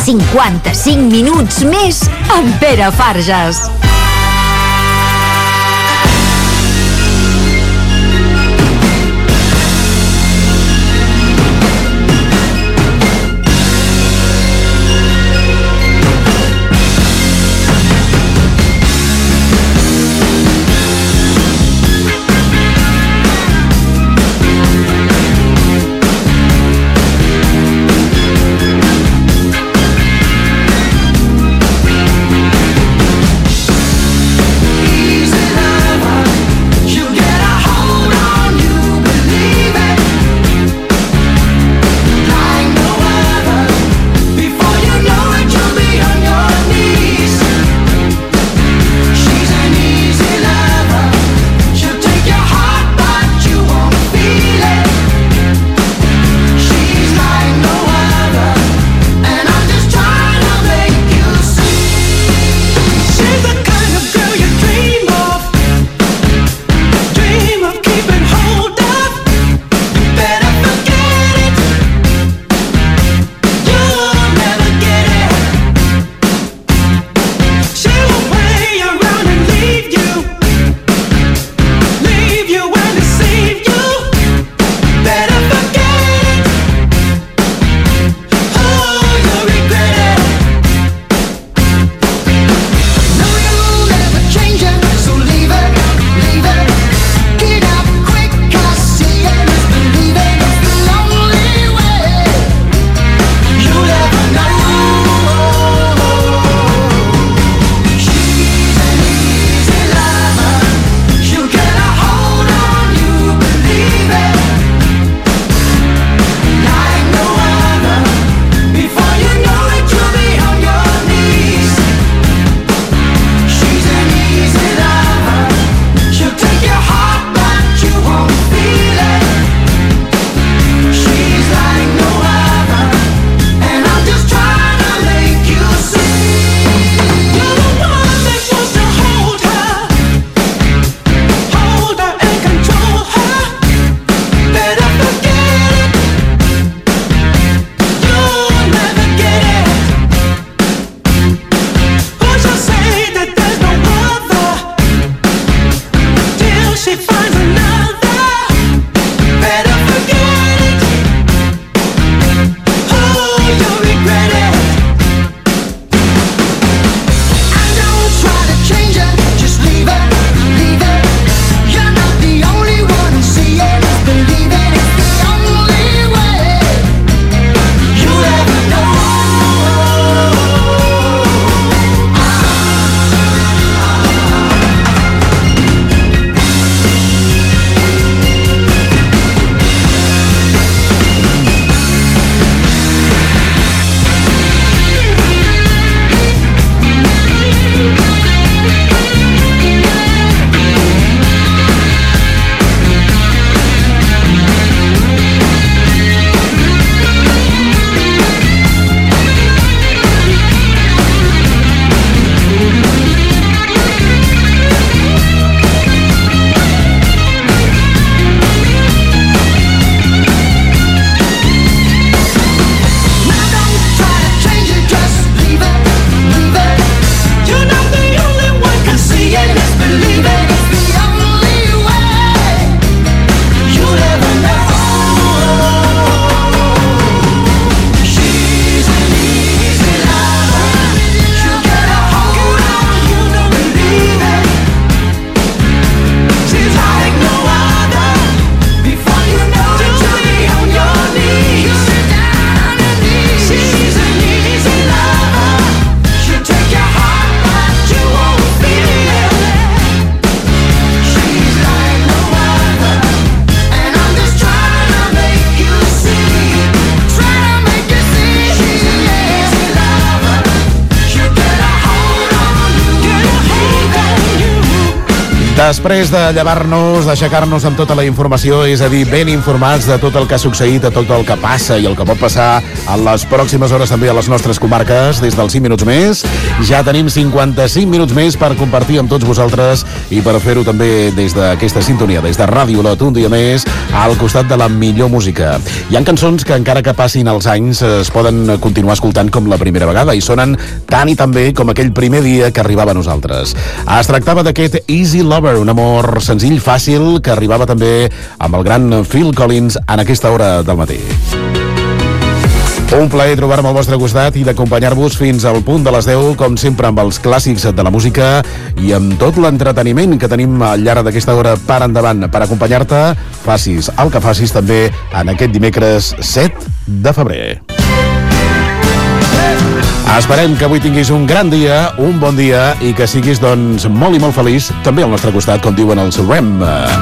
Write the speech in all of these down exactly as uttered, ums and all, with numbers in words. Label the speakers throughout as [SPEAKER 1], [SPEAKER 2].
[SPEAKER 1] cinquanta-cinc minuts més amb Pere Farges.
[SPEAKER 2] Després de llevar-nos, d'aixecar-nos amb tota la informació, és a dir, ben informats de tot el que ha succeït, de tot el que passa i el que pot passar en les pròximes hores també a les nostres comarques, des dels cinc minuts més, ja tenim cinquanta-cinc minuts més per compartir amb tots vosaltres i per fer-ho també des d'aquesta sintonia, des de Ràdio Olot, un dia més, al costat de la millor música. Hi ha cançons que encara que passin els anys es poden continuar escoltant com la primera vegada i sonen tant i tan bé com aquell primer dia que arribava a nosaltres. Es tractava d'aquest Easy Lover, un amor senzill, fàcil, que arribava també amb el gran Phil Collins en aquesta hora del matí. Un plaer trobar-me al vostre costat i d'acompanyar-vos fins al punt de les deu, com sempre amb els clàssics de la música i amb tot l'entreteniment que tenim al llarg d'aquesta hora per endavant, per acompanyar-te, facis el que facis també en aquest dimecres set de febrer. Esperem que avui tinguis un gran dia, un bon dia i que siguis, doncs, molt i molt feliç també al nostre costat, com diuen els Rem.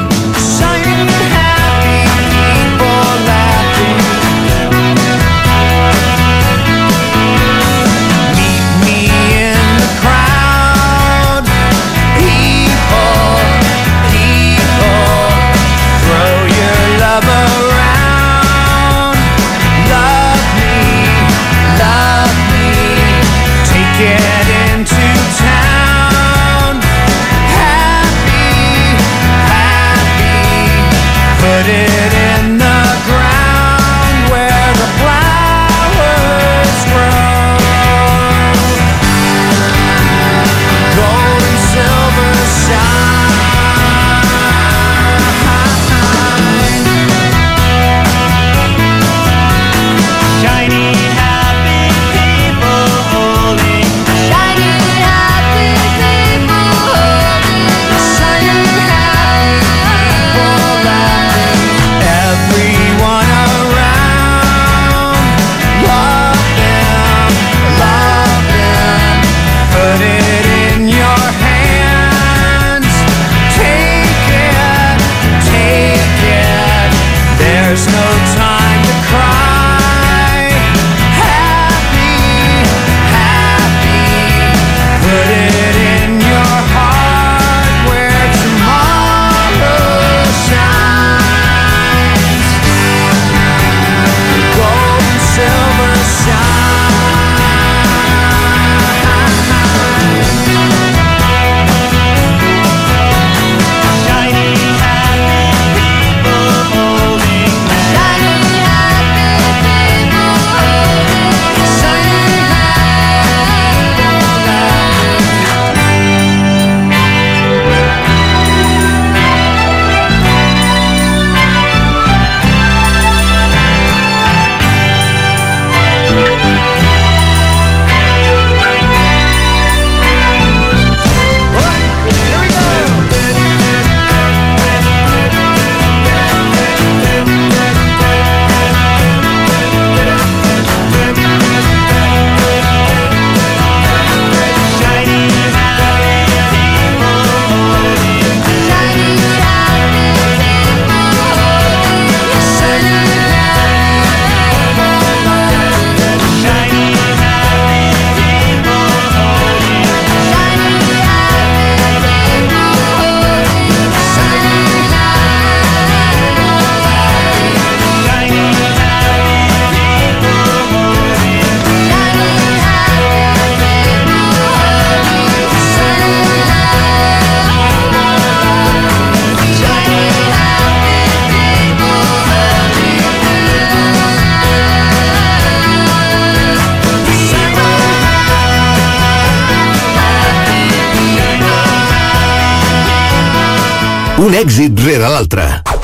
[SPEAKER 3] Un èxit rere l'altre.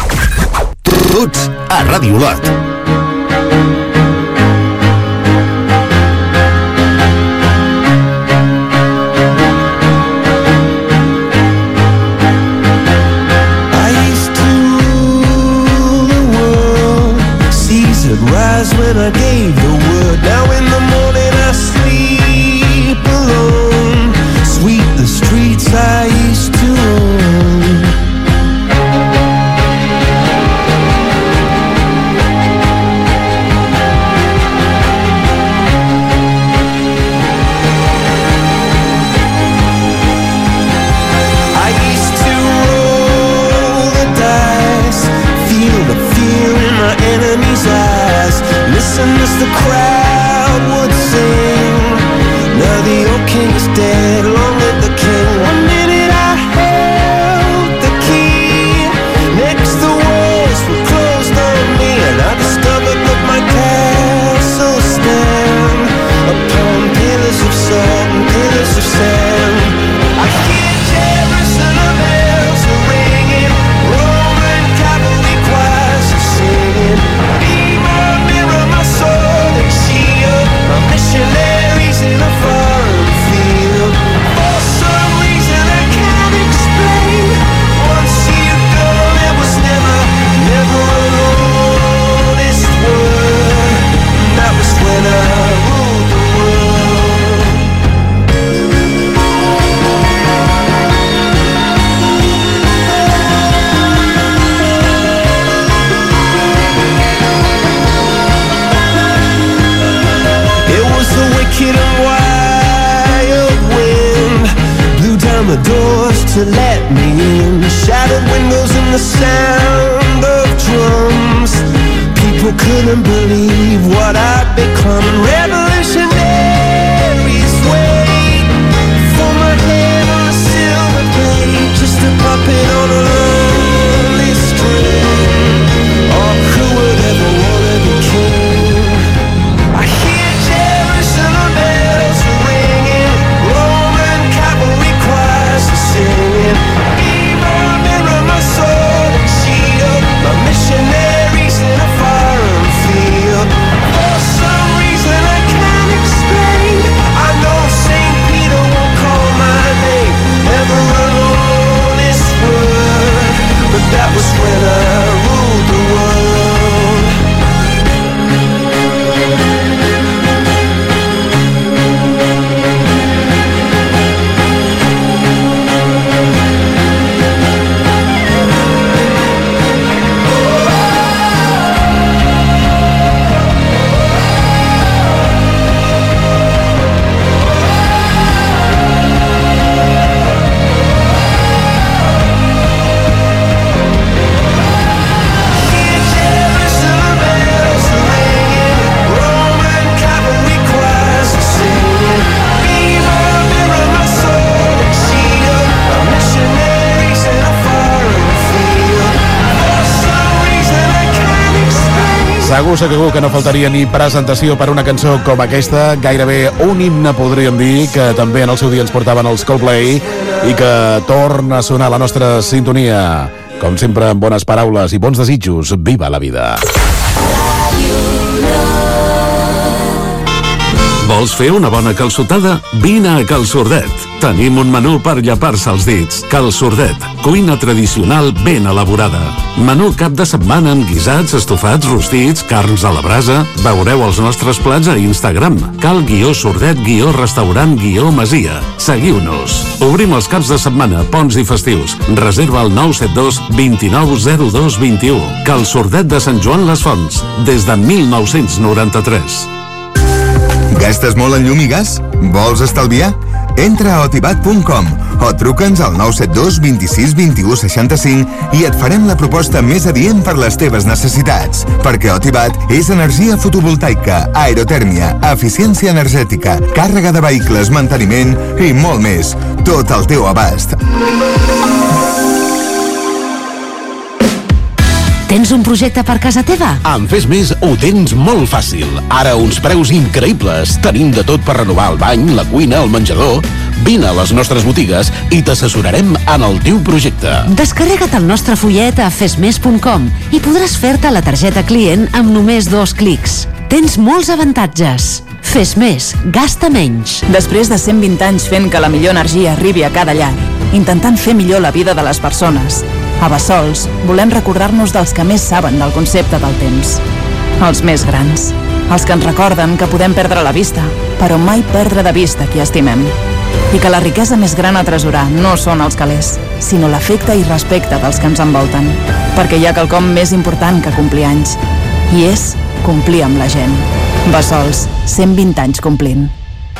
[SPEAKER 3] Tots a Ràdio Olot.
[SPEAKER 4] When I gave the word, now in the morning I sleep alone. Sweep the streets I used to own. I used to dead. Long live the king. One minute I held the key. Next the walls were closed on me, and I discovered that my castle stand upon pillars of salt and pillars of sand. I hear Jerusalem bells are ringing, Roman cavalry choirs are singing. Be my mirror, my sword and shield, my missionaries in a foreign field. For some reason I can't explain, once you've gone it was never, never an honest word. And that was when I ruled the world. It was the wicked and wild wind blew down the doors to let me in. Shattered windows and the sound of drums. People couldn't believe what I'd become. Revolutionaries wait for my head on a silver plate, just a puppet on a lonely string. Oh, who would ever wanna be king? I hear Jerusalem bells are ringing, Roman cavalry choirs are singing. Be my mirror, my sword and shield, my missionaries in a foreign field. For some reason I can't explain, I know Saint Peter won't call my name, never an honest word. But that was when I ruled the world. Hear Jerusalem bells are ringing, Roman cavalry choirs are singing. Be my mirror, my sword and shield, my missionaries in a foreign field. For some reason I can't explain.
[SPEAKER 2] Segur, segur que no faltaria ni presentació per una cançó com aquesta, gairebé un himne podríem dir, que també en el seu dia ens portaven els Coldplay i que torna a sonar la nostra sintonia. Com sempre, amb bones paraules i bons desitjos. Viva la vida!
[SPEAKER 5] Vols fer una bona calçotada? Vine a Cal Sordet. Tenim un menú per llepar-se els dits. Cal Sordet, cuina tradicional ben elaborada. Menú cap de setmana amb guisats, estofats, rostits, carns a la brasa. Veureu els nostres plats a Instagram. Cal guió Sordet guió restaurant guió Masia. Seguiu-nos. Obrim els caps de setmana, ponts i festius. Reserva al nou set dos vint nou zero dos vint u. Cal Sordet de Sant Joan les Fonts, des de mil nou-cents noranta-tres.
[SPEAKER 3] Gastes molt en llum i gas? Vols estalviar? Entra a otibat punt com o truca'ns al nou set dos vint sis vint u seixanta-cinc i et farem la proposta més adient per les teves necessitats. Perquè Otibat és energia fotovoltaica, aerotèrmia, eficiència energètica, càrrega de vehicles, manteniment i molt més. Tot al teu abast.
[SPEAKER 1] Tens un projecte per casa teva?
[SPEAKER 6] Amb Fes Més ho tens molt fàcil. Ara uns preus increïbles. Tenim de tot per renovar el bany, la cuina, el menjador. Vine a les nostres botigues i t'assessorarem en el teu projecte.
[SPEAKER 1] Descarrega't el nostre fullet a fes més punt com i podràs fer-te la targeta client amb només dos clics. Tens molts avantatges. Fes Més, gasta menys.
[SPEAKER 7] Després de cent vint anys fent que la millor energia arribi a cada llar, intentant fer millor la vida de les persones, a Bessols volem recordar-nos dels que més saben del concepte del temps. Els més grans. Els que ens recorden que podem perdre la vista, però mai perdre de vista qui estimem. I que la riquesa més gran a atresorar no són els calés, sinó l'afecte i respecte dels que ens envolten. Perquè hi ha quelcom més important que complir anys, i és complir amb la gent. Bessols, cent vint anys complint.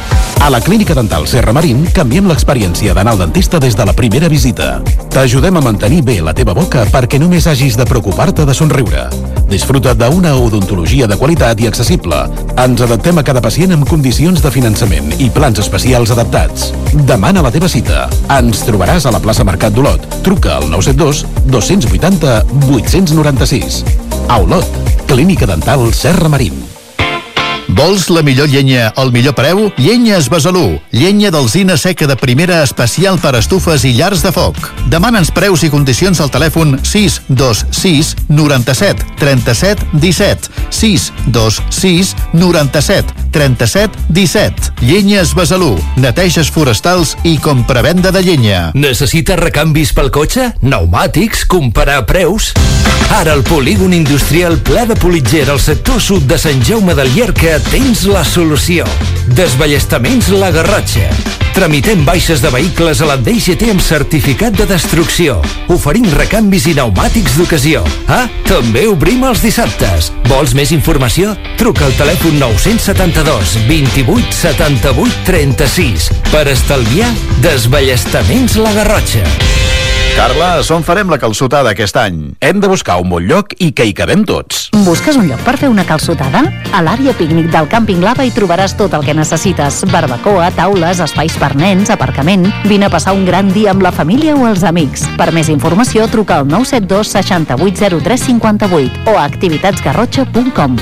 [SPEAKER 6] A la Clínica Dental Serra Marín canviem l'experiència d'anar al dentista des de la primera visita. T'ajudem a mantenir bé la teva boca perquè només hagis de preocupar-te de somriure. Disfruta d'una odontologia de qualitat i accessible. Ens adaptem a cada pacient amb condicions de finançament i plans especials adaptats. Demana la teva cita. Ens trobaràs a la plaça Mercat d'Olot. Truca al nou set dos, dos vuit zero, vuit nou sis. A Olot, Clínica Dental Serra Marín.
[SPEAKER 8] Vols la millor llenya al millor preu? Llenyes Besalú. Llenya d'alzina seca de primera especial per estufes i llars de foc. Demana'ns preus i condicions al telèfon sis dos sis noranta-set trenta-set disset. sis dos sis noranta-set trenta-set disset. Llenyes Besalú. Neteges forestals i compravenda de llenya.
[SPEAKER 9] Necessites recanvis pel cotxe? Pneumàtics? Comparar preus? Ara al polígon industrial Pla de Politger al sector sud de Sant Jaume del Llierca tens la solució. Desballestaments La Garrotxa. Tramitem baixes de vehicles a la D G T amb certificat de destrucció. Oferim recanvis i pneumàtics d'ocasió. Ah, també obrim els dissabtes. Vols més informació? Truca al telèfon nou set dos, vint-i-vuit, setanta-vuit, trenta-sis. Per estalviar, desballestaments La Garrotxa.
[SPEAKER 10] Carles, on farem la calçotada aquest any?
[SPEAKER 6] Hem de buscar un bon lloc i que hi quedem tots.
[SPEAKER 1] Busques un lloc per fer una calçotada? A l'àrea pícnic del Càmping Lava hi trobaràs tot el que necessites. Barbacoa, taules, espais per nens, aparcament. Vine a passar un gran dia amb la família o els amics. Per més informació, truca al nou set dos, seixanta-vuit, zero tres, cinquanta-vuit o a activitats garrotxa punt com.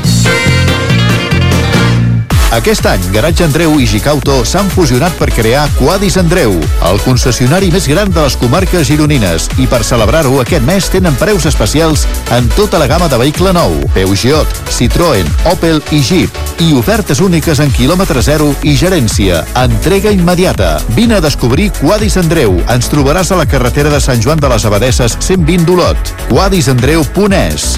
[SPEAKER 8] Aquest any, Garatge Andreu i Gicauto s'han fusionat per crear Quadis Andreu, el concessionari més gran de les comarques gironines, i per celebrar-ho aquest mes tenen preus especials en tota la gamma de vehicle nou, Peugeot, Citroën, Opel i Jeep, i ofertes úniques en quilòmetre zero i gerència, entrega immediata. Vine a descobrir Quadis Andreu. Ens trobaràs a la carretera de Sant Joan de les Abadesses cent vint d'Olot. quadis andreu punt es.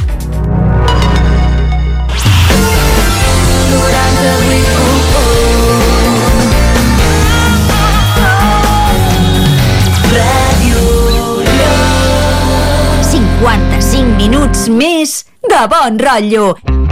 [SPEAKER 1] cinquanta-cinc minuts més de bon rotllo.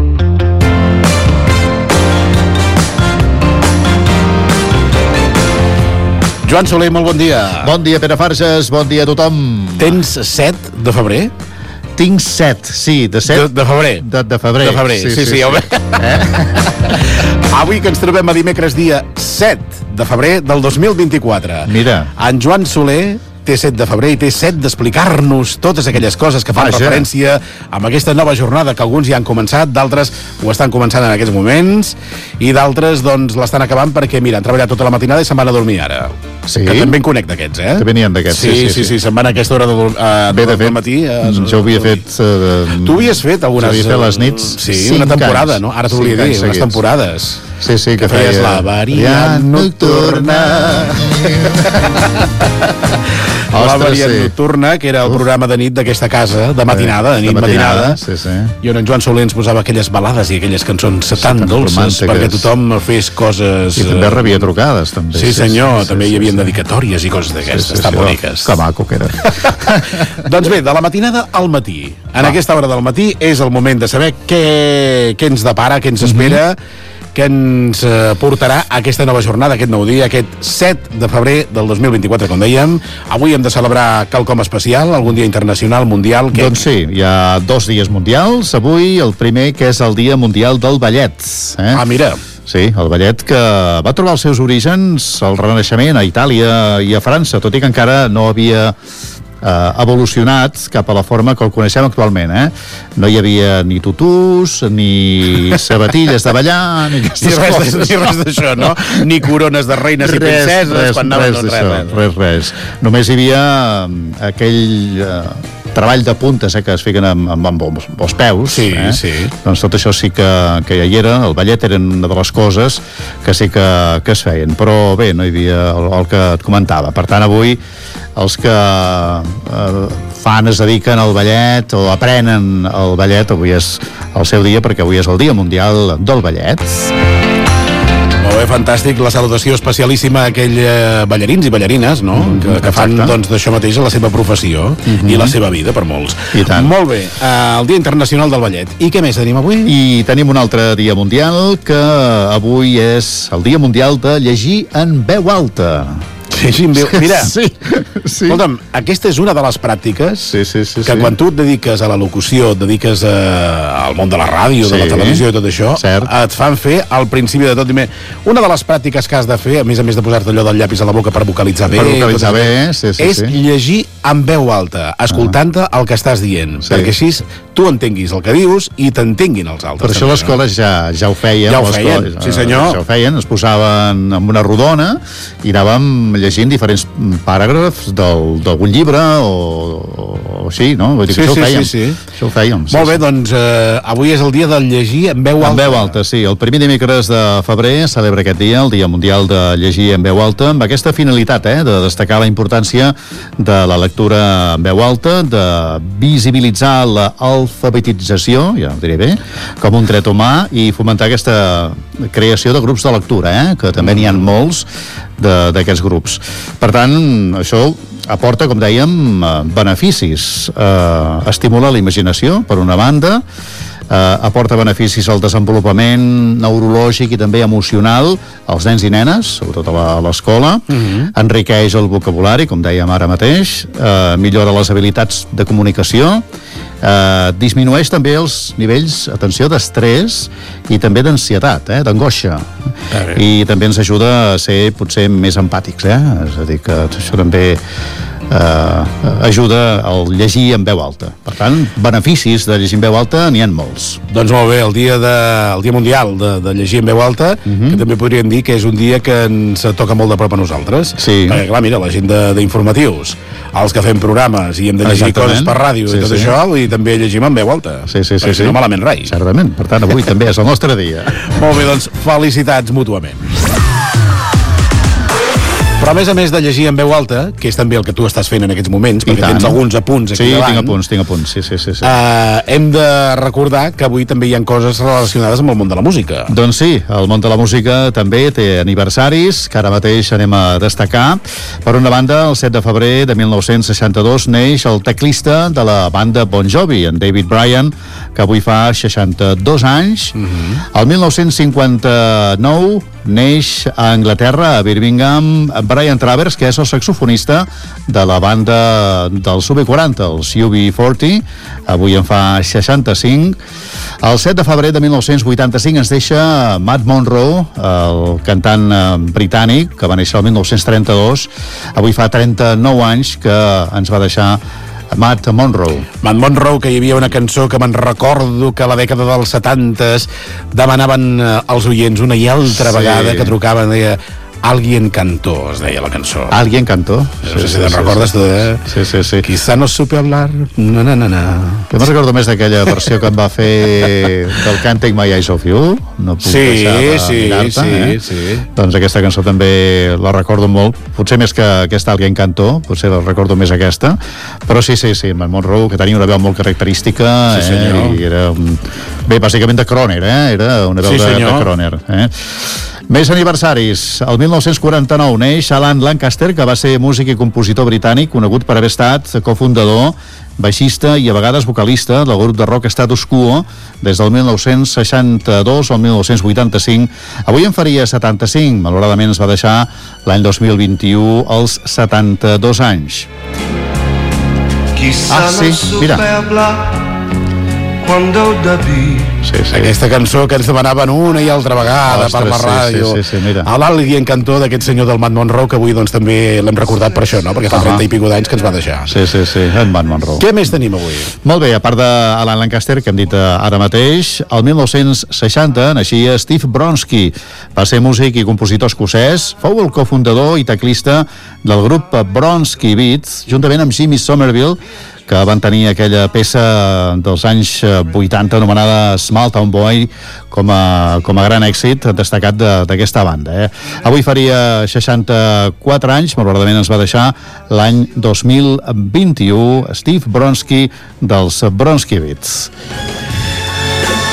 [SPEAKER 2] Joan Soler, molt bon dia.
[SPEAKER 8] Bon dia, Pere Farges, bon dia a tothom.
[SPEAKER 2] Tens set de febrer?
[SPEAKER 8] Tinc set, sí, de set.
[SPEAKER 2] De, de febrer.
[SPEAKER 8] De, de febrer.
[SPEAKER 2] De febrer, sí, sí, sí, sí, sí. Eh? Avui que ens trobem a dimecres dia set de febrer del dos mil vint-i-quatre.
[SPEAKER 8] Mira.
[SPEAKER 2] En Joan Soler té set de febrer i té set d'explicar-nos totes aquelles coses que fan Vaja. referència amb aquesta nova jornada que alguns ja han començat, d'altres ho estan començant en aquests moments i d'altres doncs l'estan acabant perquè, mira, han treballat tota la matinada i se'n van a dormir ara.
[SPEAKER 8] Sí?
[SPEAKER 2] Que també en conec d'aquests, eh?
[SPEAKER 8] Que venien d'aquests,
[SPEAKER 2] sí, sí, sí, sí, sí, se'n van a aquesta hora de, uh,
[SPEAKER 8] Bé, de
[SPEAKER 2] del matí. Uh,
[SPEAKER 8] jo ho havia fet... Uh,
[SPEAKER 2] tu havies fet algunes...
[SPEAKER 8] Jo havia fet les nits
[SPEAKER 2] Sí, una temporada,
[SPEAKER 8] anys.
[SPEAKER 2] no? Ara t'ho volia dir, unes temporades.
[SPEAKER 8] Sí, sí, que,
[SPEAKER 2] que feies
[SPEAKER 8] feia...
[SPEAKER 2] la variant nocturna. La variant sí. nocturna, que era el programa de nit d'aquesta casa, de matinada, de nit de matinada, matinada
[SPEAKER 8] sí, sí.
[SPEAKER 2] i on en Joan Soler ens posava aquelles balades i aquelles cançons tan dolces perquè tothom fes coses...
[SPEAKER 8] I també rebia trucades, també.
[SPEAKER 2] Sí, senyor, sí, sí, també sí, hi havia sí, dedicatòries i coses d'aquestes, sí, sí, tan sí, boniques.
[SPEAKER 8] Que maco que era.
[SPEAKER 2] Doncs bé, de la matinada al matí. En ah. aquesta hora del matí és el moment de saber què, què ens depara, què ens espera, mm-hmm. que ens eh, portarà aquesta nova jornada, aquest nou dia, aquest set de febrer del dos mil vint-i-quatre, com dèiem. Avui hem de celebrar quelcom especial, algun dia internacional, mundial. Que...
[SPEAKER 8] Doncs sí, hi ha dos dies mundials. Avui el primer, que és el Dia Mundial del Ballet. Eh?
[SPEAKER 2] Ah, mira.
[SPEAKER 8] Sí, el ballet que va trobar els seus orígens al Renaixement, a Itàlia i a França, tot i que encara no havia eh, evolucionat cap a la forma que el coneixem actualment, eh? No hi havia ni tutús, ni sabatilles de ballar, ni aquestes
[SPEAKER 2] ni res,
[SPEAKER 8] coses.
[SPEAKER 2] Ni res d'això, no? Ni corones de reines res, i princeses
[SPEAKER 8] res,
[SPEAKER 2] quan anaven,
[SPEAKER 8] res,
[SPEAKER 2] res,
[SPEAKER 8] res,
[SPEAKER 2] res,
[SPEAKER 8] res, res. Només hi havia aquell... Eh, treball de puntes, eh, que es fiquen amb, amb, amb, amb els peus,
[SPEAKER 2] sí,
[SPEAKER 8] eh?
[SPEAKER 2] sí.
[SPEAKER 8] Doncs tot això sí que, que ja hi era, el ballet era una de les coses que sí que, que es feien, però bé, no hi havia el, el que et comentava. Per tant, avui els que eh, fan, es dediquen al ballet o aprenen el ballet, avui és el seu dia, perquè avui és el Dia Mundial del Ballet.
[SPEAKER 2] Molt bé, fantàstic. La salutació especialíssima a aquells eh, ballarins i ballarines, no? Mm, que, que fan doncs, d'això mateix la seva professió mm-hmm. i la seva vida, per molts.
[SPEAKER 8] I tant.
[SPEAKER 2] Molt bé, eh, el Dia Internacional del Ballet. I què més tenim avui?
[SPEAKER 8] I tenim un altre dia mundial, que avui és el Dia Mundial de llegir en veu alta.
[SPEAKER 2] Sí, sí, mira,
[SPEAKER 8] sí, sí.
[SPEAKER 2] Escolta'm, aquesta és una de les pràctiques
[SPEAKER 8] sí, sí, sí,
[SPEAKER 2] que
[SPEAKER 8] sí.
[SPEAKER 2] quan tu et dediques a la locució, et dediques a, al món de la ràdio, sí, de la televisió i tot això,
[SPEAKER 8] cert.
[SPEAKER 2] Et fan fer al principi de tot. Una de les pràctiques que has de fer, a més a més de posar-te allò del llapis a la boca per vocalitzar bé,
[SPEAKER 8] per vocalitzar bé sí, sí,
[SPEAKER 2] és
[SPEAKER 8] sí.
[SPEAKER 2] llegir en veu alta, escoltant-te el que estàs dient,
[SPEAKER 8] sí.
[SPEAKER 2] perquè així tu entenguis el que dius i t'entenguin els altres.
[SPEAKER 8] Per això
[SPEAKER 2] també,
[SPEAKER 8] l'escola
[SPEAKER 2] no?
[SPEAKER 8] ja, ja ho feien.
[SPEAKER 2] Ja ho feien, sí senyor.
[SPEAKER 8] Ja ho feien, es posaven en una rodona i anàvem llegint diferents paràgrafs d'algun llibre o, o així, no? Vull dir que
[SPEAKER 2] sí,
[SPEAKER 8] això ho fèiem.
[SPEAKER 2] Sí, sí.
[SPEAKER 8] Això ho fèiem. Sí,
[SPEAKER 2] Molt bé,
[SPEAKER 8] sí.
[SPEAKER 2] doncs eh, avui és el dia del llegir en veu alta.
[SPEAKER 8] En veu alta, sí. El primer dimecres de febrer celebra aquest dia, el Dia Mundial de llegir en veu alta, amb aquesta finalitat, eh, de destacar la importància de la lectura en veu alta, de visibilitzar l'alfabetització, ja ho diré bé, com un dret humà i fomentar aquesta creació de grups de lectura, eh, que també n'hi ha molts d'aquests grups. Per tant, això aporta, com dèiem, beneficis. Eh, estimula la imaginació, per una banda, eh, aporta beneficis al desenvolupament neurològic i també emocional als nens i nenes, sobretot a l'escola, uh-huh. enriqueix el vocabulari, com dèiem ara mateix, eh, millora les habilitats de comunicació, eh, disminueix també els nivells, atenció, d'estrès i també d'ansietat, eh, d'angoixa. I també ens ajuda a ser potser més empàtics, eh? És a dir, que això també eh, ajuda al llegir en veu alta. Per tant, beneficis de llegir en veu alta n'hi ha molts.
[SPEAKER 2] Doncs molt bé, el dia, de, el dia mundial de, de llegir en veu alta, uh-huh. que també podríem dir que és un dia que ens toca molt de prop a nosaltres.
[SPEAKER 8] Sí.
[SPEAKER 2] Perquè, clar, mira, la gent d'informatius, els que fem programes i hem de llegir
[SPEAKER 8] Exactament.
[SPEAKER 2] coses per ràdio
[SPEAKER 8] sí,
[SPEAKER 2] i tot
[SPEAKER 8] sí.
[SPEAKER 2] això, i també llegim en veu alta.
[SPEAKER 8] Sí, sí, sí.
[SPEAKER 2] Perquè
[SPEAKER 8] sí.
[SPEAKER 2] no malament rai.
[SPEAKER 8] Certament. Per tant, avui també és el nostre dia.
[SPEAKER 2] Molt bé, doncs felicitats mútuament. Però a més a més de llegir en veu alta, que és també el que tu estàs fent en aquests moments, perquè tens alguns apunts aquí
[SPEAKER 8] sí,
[SPEAKER 2] davant.
[SPEAKER 8] Sí, tinc apunts, tinc apunts, sí, sí, sí. sí.
[SPEAKER 2] Uh, hem de recordar que avui també hi ha coses relacionades amb el món de la música.
[SPEAKER 8] Doncs sí, el món de la música també té aniversaris, que ara mateix anem a destacar. Per una banda, el set de febrer de mil nou-cents seixanta-dos neix el teclista de la banda Bon Jovi, en David Bryan, que avui fa seixanta-dos anys. Uh-huh. El mil nou-cents cinquanta-nou neix a Anglaterra, a Birmingham, Brian Travers, que és el saxofonista de la banda dels U B quaranta, els U B quaranta, avui en fa seixanta-cinc. El set de febrer de mil nou-cents vuitanta-cinc ens deixa Matt Monro, el cantant britànic, que va néixer el mil nou-cents trenta-dos, avui fa trenta-nou anys que ens va deixar Matt Monro.
[SPEAKER 2] Matt Monro, que hi havia una cançó que me'n recordo que a la dècada dels setantes demanaven als oients una i altra
[SPEAKER 8] sí.
[SPEAKER 2] vegada que trucaven, deia Alguien cantó, es deia la cançó.
[SPEAKER 8] Alguien cantó.
[SPEAKER 2] No sé si te'n sí, recordes
[SPEAKER 8] sí,
[SPEAKER 2] tu, eh?
[SPEAKER 8] Sí, sí, sí.
[SPEAKER 2] Quizá no supe hablar. Na, na, na, na.
[SPEAKER 8] Jo me'n recordo més d'aquella versió que em va fer del Can't Take My Eyes Off You. No puc
[SPEAKER 2] sí,
[SPEAKER 8] deixar de
[SPEAKER 2] sí,
[SPEAKER 8] mirar-te,
[SPEAKER 2] sí,
[SPEAKER 8] eh?
[SPEAKER 2] sí.
[SPEAKER 8] Doncs aquesta cançó també la recordo molt. Potser més que aquesta Alguien cantó, potser la recordo més aquesta. Però sí, sí, sí, en Monroe, que tenia una veu molt característica.
[SPEAKER 2] Sí, senyor.
[SPEAKER 8] Eh? I era un... Bé, bàsicament de Croner, eh? Era una veu
[SPEAKER 2] sí,
[SPEAKER 8] de, de
[SPEAKER 2] senyor.
[SPEAKER 8] Croner. Eh? Més aniversaris. El mil nou-cents quaranta-nou neix Alan Lancaster, que va ser músic i compositor britànic, conegut per haver estat cofundador, baixista i a vegades vocalista del grup de rock Status Quo des del mil nou-cents seixanta-dos al mil nou-cents vuitanta-cinc. Avui en faria setanta-cinc. Malauradament es va deixar l'any dos mil vint-i-u als setanta-dos anys. Ah, sí, mira. Sí, sí.
[SPEAKER 2] Aquesta cançó que ens demanaven una i altra vegada. Ostres, per la ràdio.
[SPEAKER 8] Sí, sí, sí, mira.
[SPEAKER 2] A l'Alien Cantó d'aquest senyor del Matt Monroe, que avui doncs, també l'hem recordat per això, no? Perquè fa uh-huh. trenta i pico d'anys que ens va deixar.
[SPEAKER 8] Sí, sí, sí, en Matt Monroe.
[SPEAKER 2] Què més tenim avui?
[SPEAKER 8] Molt bé, a part d'Alan Lancaster, que hem dit ara mateix, el mil nou-cents seixanta naixia Steve Bronski. Va ser músic i compositor escocès, fou el cofundador i teclista del grup Bronski Beat, juntament amb Jimmy Somerville, que van tenir aquella peça dels anys vuitanta anomenada Small Town Boy com a, com a gran èxit destacat d'aquesta banda. Eh? Avui faria seixanta-quatre anys, malauradament ens va deixar l'any dos mil vint-i-u, Steve Bronski dels Bronski Beats.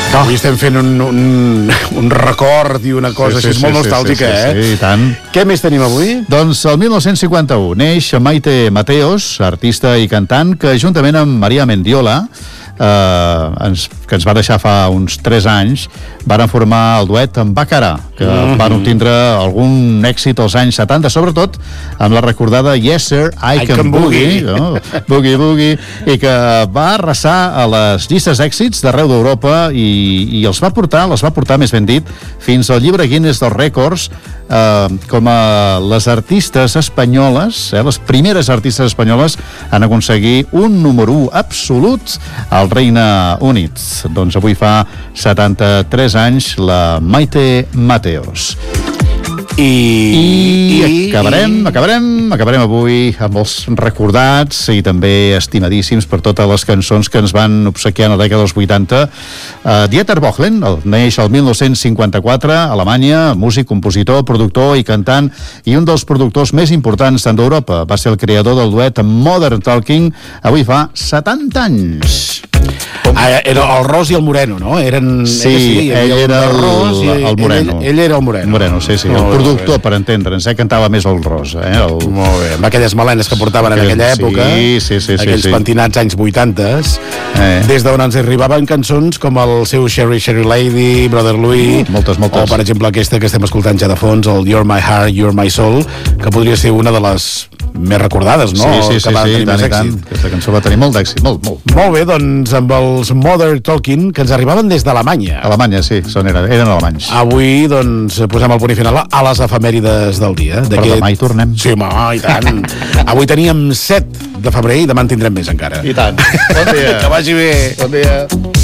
[SPEAKER 2] Oh. Avui estem fent un, un, un record i una cosa sí, sí, així sí, molt sí, nostàlgica,
[SPEAKER 8] sí, sí,
[SPEAKER 2] eh?
[SPEAKER 8] Sí, i tant.
[SPEAKER 2] Què més tenim avui?
[SPEAKER 8] Doncs el mil nou-cents cinquanta-u neix Maite Mateos, artista i cantant, que juntament amb Maria Mendiola, eh, ens, que ens va deixar fa uns tres anys, van formar el duet amb Baccara, que mm-hmm. van obtindre algun èxit als anys setanta, sobretot amb la recordada Yes Sir, I, I Can, can Boogie, no? Boogie Boogie, i que va arrasar a les llistes d'èxits d'arreu d'Europa i, i els va portar, les va portar, més ben dit, fins al llibre Guinness dels Rècords, eh, com a les artistes espanyoles, eh, les primeres artistes espanyoles en aconseguir un número u absolut al Regne Unit. Doncs avui fa setanta-tres anys la Maite Mateos.
[SPEAKER 2] I,
[SPEAKER 8] I,
[SPEAKER 2] i
[SPEAKER 8] acabarem, acabarem, acabarem avui amb els recordats i també estimadíssims per totes les cançons que ens van obsequiar en la dècada dels vuitanta. Uh, Dieter Bohlen, el, neix el mil nou-cents cinquanta-quatre, a Alemanya, músic, compositor, productor i cantant, i un dels productors més importants tant d'Europa. Va ser el creador del duet Modern Talking, avui fa setanta anys.
[SPEAKER 2] Ah, era el Ros i el Moreno, no? Eren,
[SPEAKER 8] sí, sí, ell era el,
[SPEAKER 2] Ros i
[SPEAKER 8] el Moreno.
[SPEAKER 2] Ell, ell era el Moreno.
[SPEAKER 8] Moreno, sí, sí. El productor, per entendre'ns, eh? Cantava més el Ros. Eh? El...
[SPEAKER 2] Molt bé, amb aquelles melenes que portaven en aquella època,
[SPEAKER 8] sí, sí, sí,
[SPEAKER 2] aquells
[SPEAKER 8] sí, sí.
[SPEAKER 2] pentinats anys vuitanta, eh. des d'on ens arribaven cançons com el seu Sherry Sherry Lady, Brother Louie,
[SPEAKER 8] uh, moltes, moltes.
[SPEAKER 2] O per exemple aquesta que estem escoltant ja de fons, el You're My Heart, You're My Soul, que podria ser una de les més recordades, no?
[SPEAKER 8] Sí, sí,
[SPEAKER 2] que
[SPEAKER 8] sí,
[SPEAKER 2] va
[SPEAKER 8] sí,
[SPEAKER 2] tenir
[SPEAKER 8] tant
[SPEAKER 2] més
[SPEAKER 8] i tant.
[SPEAKER 2] èxit.
[SPEAKER 8] Aquesta cançó va tenir molt d'èxit, molt, molt.
[SPEAKER 2] Molt bé, doncs amb els Modern Talking, que ens arribaven des d'Alemanya.
[SPEAKER 8] Alemanya, sí, són, eren, eren alemanys.
[SPEAKER 2] Avui, doncs, posem el punt i final a les efemèrides del dia.
[SPEAKER 8] Però demà hi tornem.
[SPEAKER 2] Sí, home, i tant. Avui teníem set de febrer i demà en tindrem més encara.
[SPEAKER 8] I tant. Bon dia.
[SPEAKER 2] Que vagi bé.
[SPEAKER 8] Bon dia.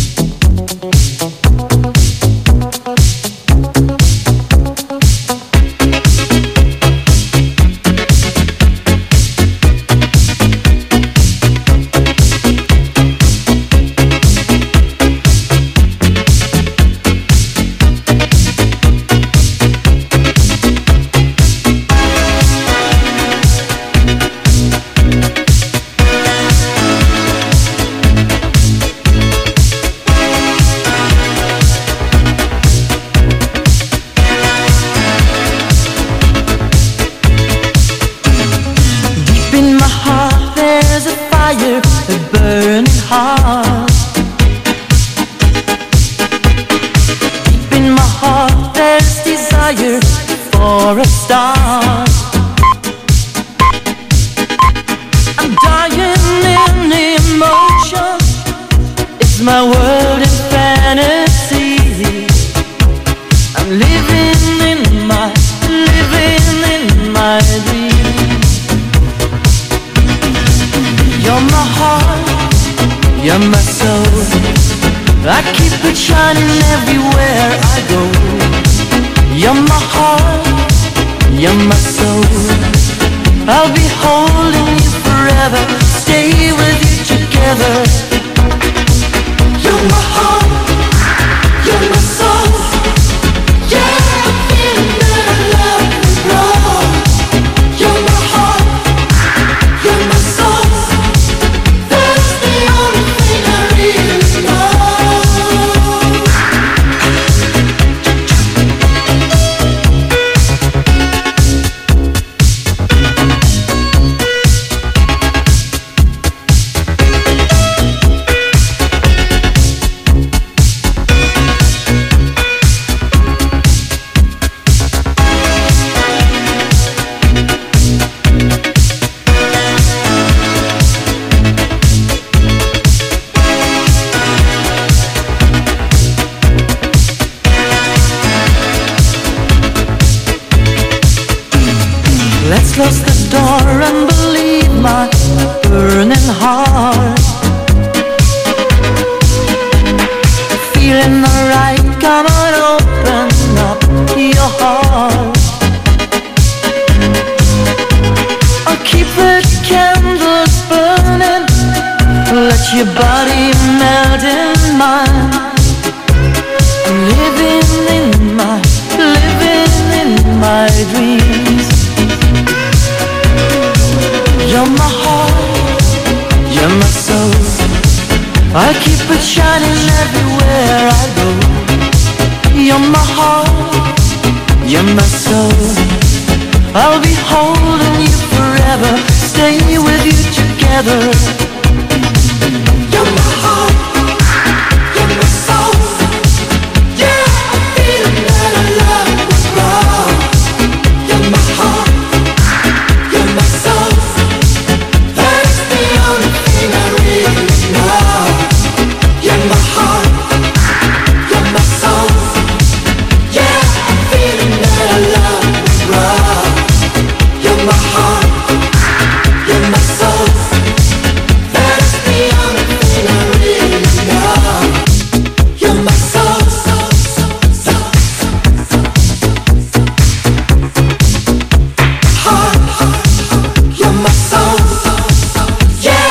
[SPEAKER 11] close the door and believe my burning heart. Feeling alright, come on, open up your heart. I'll keep the candles burning, let your body melt in mine. I'm living in my, living in my dreams. You're my heart, you're my soul. I keep it shining everywhere I go. You're my soul. I'll be holding you forever, stay with you together. You're my heart, you're my soul. Yeah, I'm feeling that I love will grow. You're my heart, you're my soul. That's the only thing I really know. You're my heart, you're my soul. Yeah, I'm feeling that I love will grow. You're my heart, you're my soul. That's the only thing I really know. You're my soul, soul, soul, soul. Heart, heart, you're my soul, yeah.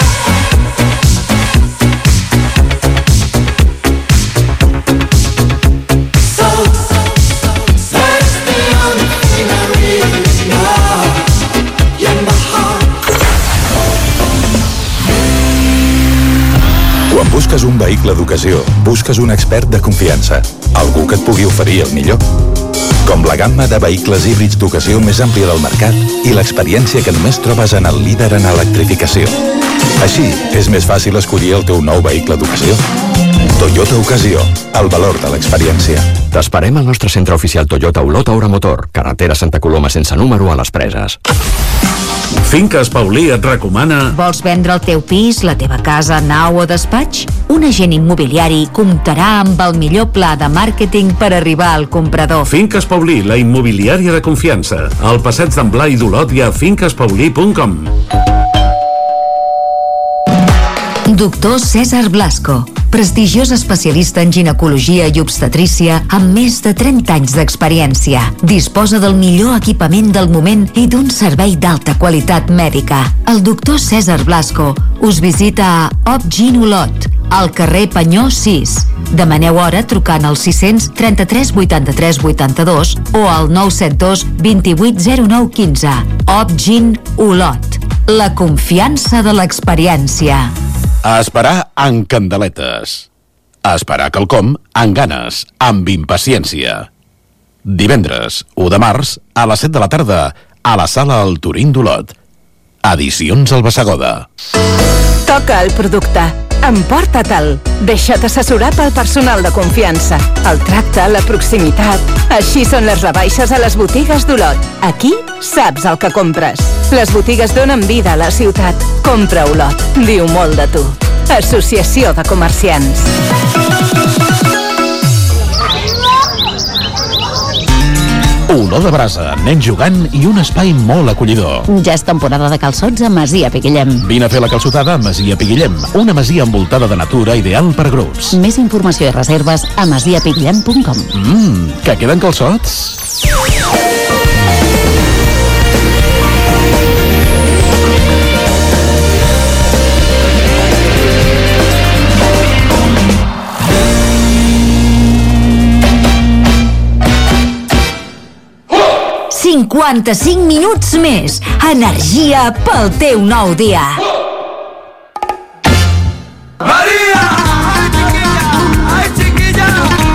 [SPEAKER 11] Soul, that's the only thing I really know. You're my heart.
[SPEAKER 12] Quan busques un vehicle d'ocasió, busques un expert de confiança, algú que et pugui oferir el millor. Com la gamma de vehicles híbrids d'ocasió més àmplia del mercat i l'experiència que només trobes en el líder en electrificació. Així, és més fàcil escollir el teu nou vehicle d'ocasió. Toyota Ocasió, el valor de l'experiència.
[SPEAKER 13] T'esperem al nostre centre oficial Toyota Olot Aura Motor, carretera Santa Coloma sense número a les Preses.
[SPEAKER 5] Finques Paulí et recomana...
[SPEAKER 1] Vols vendre el teu pis, la teva casa, nau o despatx? Un agent immobiliari comptarà amb el millor pla de màrqueting per arribar al comprador.
[SPEAKER 5] Finques Paulí, la immobiliària de confiança. Al passeig d'en Blai d'Olot i a finques paulí punt com.
[SPEAKER 1] Doctor César Blasco, prestigiós especialista en ginecologia i obstetrícia amb més de trenta anys d'experiència. Disposa del millor equipament del moment i d'un servei d'alta qualitat mèdica. El doctor César Blasco us visita a Opgin Olot, al carrer Panyó sis. Demaneu hora trucant al sis trenta-tres vuitanta-tres vuitanta-dos o al nou set dos vint-i-vuit zero nou quinze. Opgin Olot, la confiança de l'experiència.
[SPEAKER 6] A esperar amb candeletes. A esperar quelcom amb ganes, amb impaciència. Divendres, u de març, a les set de la tarda, a la sala El Turín d'Olot. Edicions al Bassegoda.
[SPEAKER 14] Toca el producte. Emporta-te'l. Deixa't assessorar pel personal de confiança. El tracte, la proximitat. Així són les rebaixes a les botigues d'Olot. Aquí saps el que compres. Les botigues donen vida a la ciutat. Compra Olot. Diu molt de tu. Associació de Comerciants.
[SPEAKER 6] Olor de brasa, nens jugant i un espai molt acollidor.
[SPEAKER 1] Ja és temporada de calçots a Masia Piguillem.
[SPEAKER 6] Vine a fer la calçotada a Masia Piguillem, una masia envoltada de natura ideal per grups.
[SPEAKER 1] Més informació i reserves a masia piguillem punt com.
[SPEAKER 6] Mmm, que queden calçots?
[SPEAKER 1] cinquanta-cinc minuts més. Energia pel teu nou dia.
[SPEAKER 11] Maria! Ai, chiquilla!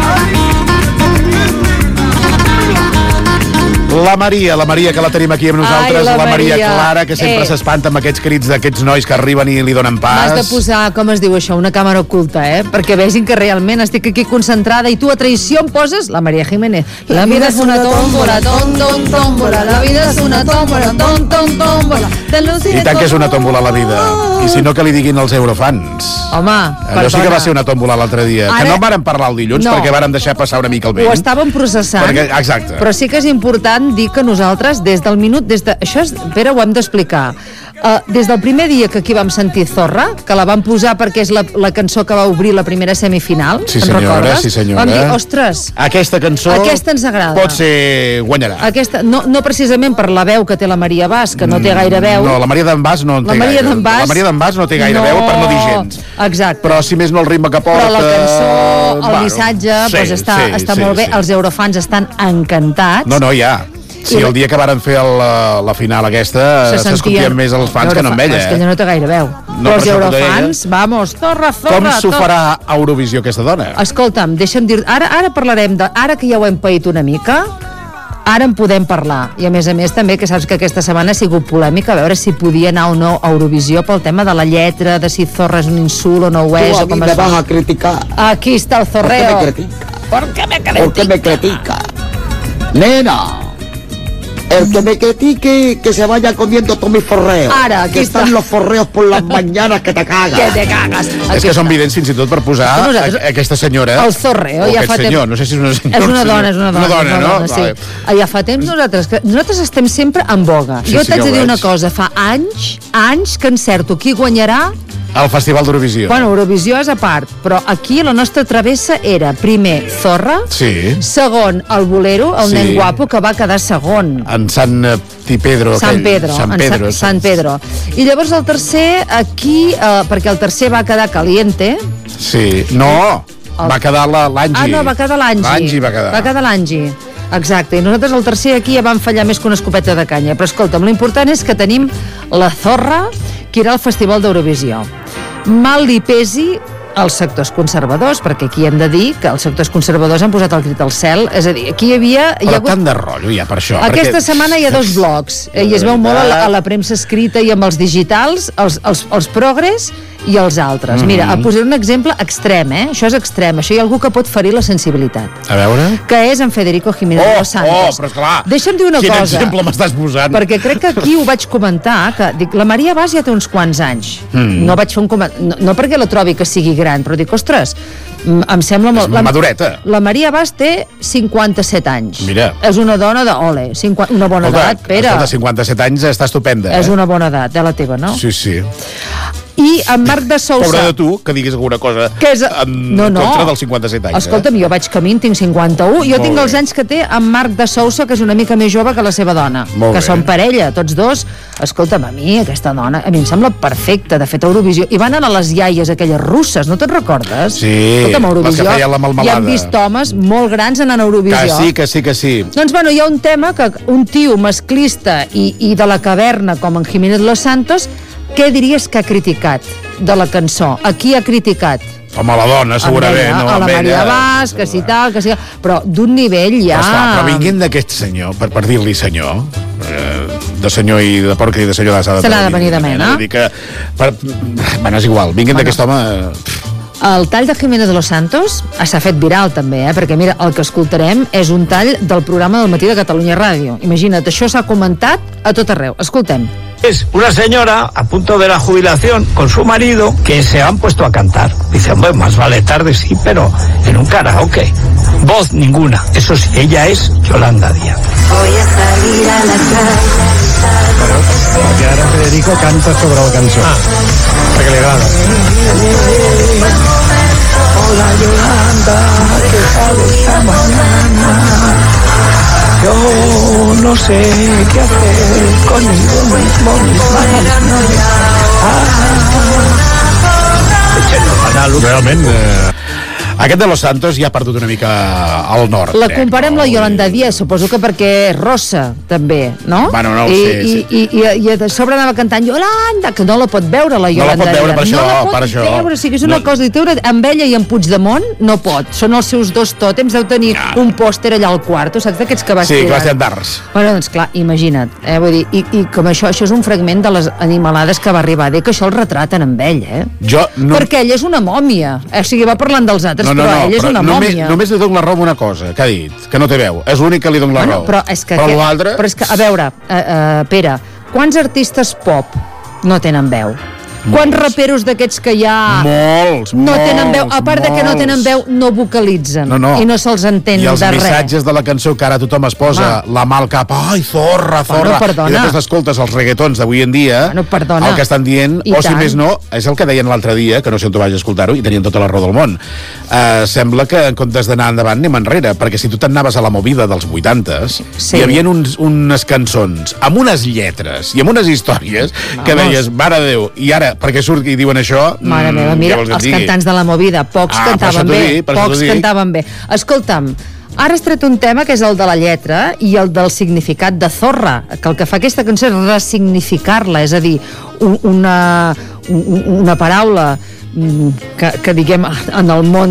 [SPEAKER 2] La Maria, la Maria, que la tenim aquí amb nosaltres,
[SPEAKER 15] Ai, la
[SPEAKER 2] la Maria,
[SPEAKER 15] Maria.
[SPEAKER 2] Clara, que sempre
[SPEAKER 15] Eh.
[SPEAKER 2] s'espanta amb aquests crits d'aquests nois que arriben i li donen pas.
[SPEAKER 15] M'has de posar, com es diu això, una càmera oculta, eh? Perquè vegin que realment estic aquí concentrada i tu a traïció em poses la Maria Jiménez. La vida és una tómbola, tom, tom, tómbola. La vida és una tómbola, tom, tom, tómbola.
[SPEAKER 2] I tant que és una tòmbola la vida. I si no, que li diguin els eurofans.
[SPEAKER 15] Home,
[SPEAKER 2] Allò sí que va ser una tòmbola l'altre dia.
[SPEAKER 15] Ara-
[SPEAKER 2] Que no en vàrem parlar el dilluns
[SPEAKER 15] No.
[SPEAKER 2] perquè vàrem deixar passar una mica el vent.
[SPEAKER 15] Ho estàvem processant.
[SPEAKER 2] Perquè, exacte.
[SPEAKER 15] Però sí que és important dir que nosaltres, des del minut, des de... Això és... Pere, ho hem d'explicar. Uh, des del primer dia que aquí vam sentir Zorra, que la vam posar perquè és la, la cançó que va obrir la primera semifinal,
[SPEAKER 2] Sí,
[SPEAKER 15] te'n
[SPEAKER 2] senyora,
[SPEAKER 15] recordes?
[SPEAKER 2] sí, senyora.
[SPEAKER 15] Vam dir, ostres,
[SPEAKER 2] Aquesta cançó
[SPEAKER 15] aquesta ens agrada.
[SPEAKER 2] pot ser guanyarà.
[SPEAKER 15] Aquesta, no, no precisament per la veu que té la Maria Bas, que no té gaire veu.
[SPEAKER 2] No, la Maria d'en Bas no en té
[SPEAKER 15] La Maria
[SPEAKER 2] gaire.
[SPEAKER 15] d'en Bas-
[SPEAKER 2] La Maria d'en Bas no té gaire
[SPEAKER 15] No,
[SPEAKER 2] veu per no dir gens.
[SPEAKER 15] Exacte.
[SPEAKER 2] Però si més no el ritme que porta...
[SPEAKER 15] Però la cançó, el
[SPEAKER 2] bueno,
[SPEAKER 15] missatge,
[SPEAKER 2] sí,
[SPEAKER 15] doncs està,
[SPEAKER 2] sí,
[SPEAKER 15] està
[SPEAKER 2] sí,
[SPEAKER 15] molt bé.
[SPEAKER 2] sí.
[SPEAKER 15] Els eurofans estan encantats.
[SPEAKER 2] No, no, ja. Si
[SPEAKER 15] I la-
[SPEAKER 2] el dia que varen fer el, la, la final aquesta
[SPEAKER 15] Se
[SPEAKER 2] s'escoltien
[SPEAKER 15] sentien
[SPEAKER 2] més els fans que no amb
[SPEAKER 15] Eurofa-
[SPEAKER 2] ella,
[SPEAKER 15] És que
[SPEAKER 2] eh?
[SPEAKER 15] ella no té gaire veu.
[SPEAKER 2] No,
[SPEAKER 15] Però els
[SPEAKER 2] per això t'ho deia.
[SPEAKER 15] eurofans, vamos, Zorra, Zorra.
[SPEAKER 2] Com s'ho
[SPEAKER 15] Zorra.
[SPEAKER 2] farà a Eurovisió aquesta dona?
[SPEAKER 15] Escolta'm, deixa'm dir... Ara, ara parlarem de... Ara que ja ho hem paït una mica, ara en podem parlar. I a més a més també que saps que aquesta setmana ha sigut polèmica a veure si podia anar o no a Eurovisió pel tema de la lletra, de si Zorra és un insult o no ho és.
[SPEAKER 16] Tú a
[SPEAKER 15] o
[SPEAKER 16] mí
[SPEAKER 15] com
[SPEAKER 16] me
[SPEAKER 15] es fa.
[SPEAKER 16] vas a criticar.
[SPEAKER 15] Aquí está el zorreo.
[SPEAKER 16] ¿Por qué me critica?
[SPEAKER 15] ¿Por qué me critica?
[SPEAKER 16] ¿Por qué me critica? Nena, el que me critique, que se vaya comiendo todos mis forreos.
[SPEAKER 15] Ara, aquí
[SPEAKER 16] que están
[SPEAKER 15] está.
[SPEAKER 16] los forreos por las mañanas que te cagas.
[SPEAKER 15] Que te cagas.
[SPEAKER 2] És que són vidents fins i tot per posar a, a aquesta senyora.
[SPEAKER 15] El zorreo,
[SPEAKER 2] o
[SPEAKER 15] ja
[SPEAKER 2] aquest
[SPEAKER 15] fa
[SPEAKER 2] senyor,
[SPEAKER 15] temps.
[SPEAKER 2] no sé si és una senyora.
[SPEAKER 15] És una dona, és una dona.
[SPEAKER 2] Una dona,
[SPEAKER 15] és una
[SPEAKER 2] no?
[SPEAKER 15] dona, sí.
[SPEAKER 2] Vale.
[SPEAKER 15] Ja fa temps nosaltres, que nosaltres estem sempre en boga.
[SPEAKER 2] Sí,
[SPEAKER 15] jo
[SPEAKER 2] sí,
[SPEAKER 15] t'haig
[SPEAKER 2] ja
[SPEAKER 15] de
[SPEAKER 2] ho
[SPEAKER 15] dir una
[SPEAKER 2] veig.
[SPEAKER 15] cosa, fa anys, anys que encerto qui guanyarà.
[SPEAKER 2] Al Festival d'Eurovisió.
[SPEAKER 15] Bueno, Eurovisió és a part, però aquí la nostra travessa era, primer, Zorra,
[SPEAKER 2] Sí.
[SPEAKER 15] segon, el Bolero, el
[SPEAKER 2] Sí.
[SPEAKER 15] nen guapo, que va quedar segon.
[SPEAKER 2] En Sant eh, Tipedro.
[SPEAKER 15] Sant
[SPEAKER 2] aquell.
[SPEAKER 15] Pedro,
[SPEAKER 2] Sant
[SPEAKER 15] en
[SPEAKER 2] Pedro.
[SPEAKER 15] Sa- Sant Pedro. I llavors el tercer, aquí, eh, perquè el tercer va quedar caliente.
[SPEAKER 2] Sí. No,
[SPEAKER 15] El-
[SPEAKER 2] va quedar la- l'Angi.
[SPEAKER 15] Ah, no, va quedar l'Angi.
[SPEAKER 2] L'Angi va quedar.
[SPEAKER 15] Va quedar l'Angi. Exacte, i nosaltres el tercer aquí ja vam fallar més que una escopeta de canya. Però escolta'm, l'important és que tenim la Zorra, que era al Festival d'Eurovisió. Mal li pesi als sectors conservadors, perquè aquí hem de dir que els sectors conservadors han posat el crit al cel, és a dir, aquí hi havia... Hi
[SPEAKER 2] Però
[SPEAKER 15] ha hagut...
[SPEAKER 2] tant de rotllo ja per això.
[SPEAKER 15] Aquesta
[SPEAKER 2] perquè...
[SPEAKER 15] setmana hi ha dos blocs, eh, i es veu molt a la, a la premsa escrita i amb els digitals, els, els, els progres i els altres.
[SPEAKER 2] Mhm.
[SPEAKER 15] Mira, et posaré un exemple extrem, eh? Això és extrem, això hi ha algú que pot ferir la sensibilitat.
[SPEAKER 2] A veure...
[SPEAKER 15] Que és en Federico Jiménez de
[SPEAKER 2] Oh,
[SPEAKER 15] los Santos.
[SPEAKER 2] oh, però esclar,
[SPEAKER 15] Deixa'm dir una
[SPEAKER 2] quin
[SPEAKER 15] cosa.
[SPEAKER 2] exemple m'estàs posant?
[SPEAKER 15] Perquè crec que aquí ho vaig comentar, que dic, la Maria Bas ja té uns quants anys.
[SPEAKER 2] Mm.
[SPEAKER 15] No vaig fer un coment... no, no perquè la trobi que sigui gran, però dic, ostres, mm, em sembla molt...
[SPEAKER 2] És madureta.
[SPEAKER 15] La Maria Bas té cinquanta-set anys.
[SPEAKER 2] Mira.
[SPEAKER 15] És una dona de ole, cinquanta, una bona
[SPEAKER 2] Escolta,
[SPEAKER 15] edat, Pere.
[SPEAKER 2] escolta, cinquanta-set anys està estupenda.
[SPEAKER 15] És
[SPEAKER 2] eh?
[SPEAKER 15] una bona edat, eh, la teva, no?
[SPEAKER 2] Sí, sí.
[SPEAKER 15] I en Marc de Sousa...
[SPEAKER 2] Pobre de tu, que diguis alguna cosa
[SPEAKER 15] que és...
[SPEAKER 2] en
[SPEAKER 15] no, no.
[SPEAKER 2] contra dels cinquanta-set anys.
[SPEAKER 15] Escolta'm, jo vaig camí, tinc cinquanta-u, jo
[SPEAKER 2] Molt
[SPEAKER 15] tinc
[SPEAKER 2] bé.
[SPEAKER 15] els anys que té en Marc de Sousa, que és una mica més jove que la seva dona,
[SPEAKER 2] Molt
[SPEAKER 15] que
[SPEAKER 2] bé.
[SPEAKER 15] són parella, tots dos. Escolta'm, a mi, aquesta dona, a mi em sembla perfecta, de fet, a Eurovisió. I van anar a les iaies, aquelles russes, no te'n recordes?
[SPEAKER 2] Sí,
[SPEAKER 15] Escolta'm, a
[SPEAKER 2] les que
[SPEAKER 15] Eurovisió,
[SPEAKER 2] feien la melmelada.
[SPEAKER 15] hi han vist homes molt grans anant a Eurovisió.
[SPEAKER 2] Que sí, que sí, que sí.
[SPEAKER 15] Doncs, bueno, hi ha un tema que un tio masclista i, i de la caverna, com en Jiménez Los Santos, què diries que ha criticat de la cançó? A qui ha criticat?
[SPEAKER 2] Home, la dona, segurament.
[SPEAKER 15] Amb ella,
[SPEAKER 2] no,
[SPEAKER 15] a la
[SPEAKER 2] amb
[SPEAKER 15] Maria
[SPEAKER 2] ella.
[SPEAKER 15] Bas, que si tal, que si... Però d'un nivell ja...
[SPEAKER 2] Però, esclar, però vinguin d'aquest senyor, per, per dir-li senyor, eh, de senyor i de porc i de senyor s'ha de,
[SPEAKER 15] Se l'ha de venir de mena.
[SPEAKER 2] Vull dir que... Per, bueno, és igual, vinguin
[SPEAKER 15] Bueno.
[SPEAKER 2] d'aquest home... eh,
[SPEAKER 15] El tall de Jiménez de los Santos s'ha fet viral també, eh? Perquè mira, el que escoltarem és un tall del programa del matí de Catalunya Ràdio. Imagina't, això s'ha comentat a tot arreu. Escoltem.
[SPEAKER 17] Es una señora a punto de la jubilación con su marido que se han puesto a cantar. Dicen, bueno, más vale tarde, sí, pero en un karaoke. Voz ninguna. Eso sí, ella es Yolanda Díaz.
[SPEAKER 11] Voy a salir a la calle.
[SPEAKER 17] Porque ahora Federico canta sobre la canción. Ah, porque le agrada.
[SPEAKER 11] Hola Yolanda, ¿qué tal esta mañana? Yo no sé qué hacer conmigo mismo, mis manos.
[SPEAKER 2] Realment, eh, aquest de Los Santos ja ha perdut una mica al nord.
[SPEAKER 15] La
[SPEAKER 2] crec,
[SPEAKER 15] comparem
[SPEAKER 2] no?
[SPEAKER 15] la Yolanda Díaz, suposo que perquè és rossa, també, no?
[SPEAKER 2] Bueno, no ho
[SPEAKER 15] I,
[SPEAKER 2] sé,
[SPEAKER 15] i,
[SPEAKER 2] sí.
[SPEAKER 15] i, i, i de sobre anava cantant Yolanda, que no la pot veure, la
[SPEAKER 2] No la
[SPEAKER 15] Yolanda
[SPEAKER 2] pot veure,
[SPEAKER 15] Díaz.
[SPEAKER 2] per això,
[SPEAKER 15] no la pot
[SPEAKER 2] per això.
[SPEAKER 15] veure, o sigui, és una
[SPEAKER 2] No.
[SPEAKER 15] cosa, i teure amb ella i amb Puigdemont no pot, són els seus dos tòtems, deu tenir un pòster allà al quart, tu saps d'aquests que vas
[SPEAKER 2] Sí, que
[SPEAKER 15] tirant?
[SPEAKER 2] vas tirant d'arts.
[SPEAKER 15] Bueno, doncs clar, imagina't, eh? Vull dir, i, i com això, això és un fragment de les animalades que va arribar a dir que això el retraten amb ell, eh?
[SPEAKER 2] Jo no...
[SPEAKER 15] Perquè ell és una mòmia, eh? O sigui, va parlant dels altres,
[SPEAKER 2] No, no,
[SPEAKER 15] però
[SPEAKER 2] no,
[SPEAKER 15] ell és
[SPEAKER 2] però
[SPEAKER 15] una
[SPEAKER 2] només,
[SPEAKER 15] mòmia.
[SPEAKER 2] només li dono la raó amb una cosa, que ha dit, que no té veu. És l'únic que li dono la
[SPEAKER 15] Bueno,
[SPEAKER 2] raó.
[SPEAKER 15] però és que,
[SPEAKER 2] però
[SPEAKER 15] que
[SPEAKER 2] l'altre...
[SPEAKER 15] però és que, a veure, uh, uh, Pere, quants artistes pop no tenen veu? Quants raperos d'aquests que hi ha
[SPEAKER 2] Molts,
[SPEAKER 15] no
[SPEAKER 2] molts,
[SPEAKER 15] tenen veu? A part de que no
[SPEAKER 2] molts.
[SPEAKER 15] tenen veu, no vocalitzen
[SPEAKER 2] No, no.
[SPEAKER 15] i no se'ls entén
[SPEAKER 2] I els
[SPEAKER 15] de res.
[SPEAKER 2] missatges de la cançó que ara tothom es posa
[SPEAKER 15] Home.
[SPEAKER 2] la mà al cap, ai, zorra, zorra,
[SPEAKER 15] Bueno, perdona.
[SPEAKER 2] i després escoltes els reggaetons d'avui en dia,
[SPEAKER 15] Bueno, perdona.
[SPEAKER 2] el que estan dient,
[SPEAKER 15] I
[SPEAKER 2] o si
[SPEAKER 15] tant.
[SPEAKER 2] més no, és el que deien l'altre dia, que no sé on tu vaig escoltar-ho, i tenien tota la raó del món. Uh, sembla que en comptes d'anar endavant anem enrere, perquè si tu t'anaves a la movida dels vuitantes,
[SPEAKER 15] Sí.
[SPEAKER 2] hi havia uns, unes cançons amb unes lletres i amb unes històries que
[SPEAKER 15] Vamos.
[SPEAKER 2] deies, mare de Déu, i ara, perquè surt i diuen això,
[SPEAKER 15] Mare meva,
[SPEAKER 2] mm,
[SPEAKER 15] mira,
[SPEAKER 2] què vols que et
[SPEAKER 15] els
[SPEAKER 2] digui?
[SPEAKER 15] cantants de la movida, pocs
[SPEAKER 2] Ah, per
[SPEAKER 15] cantaven
[SPEAKER 2] això t'ho
[SPEAKER 15] bé,
[SPEAKER 2] dic, per això
[SPEAKER 15] pocs
[SPEAKER 2] t'ho dic.
[SPEAKER 15] cantaven bé. Escolta'm, ara has tret un tema que és el de la lletra i el del significat de zorra, que el que fa aquesta cançó és ressignificar-la, és a dir, un, una, un, una paraula mm, que, que diguem en el món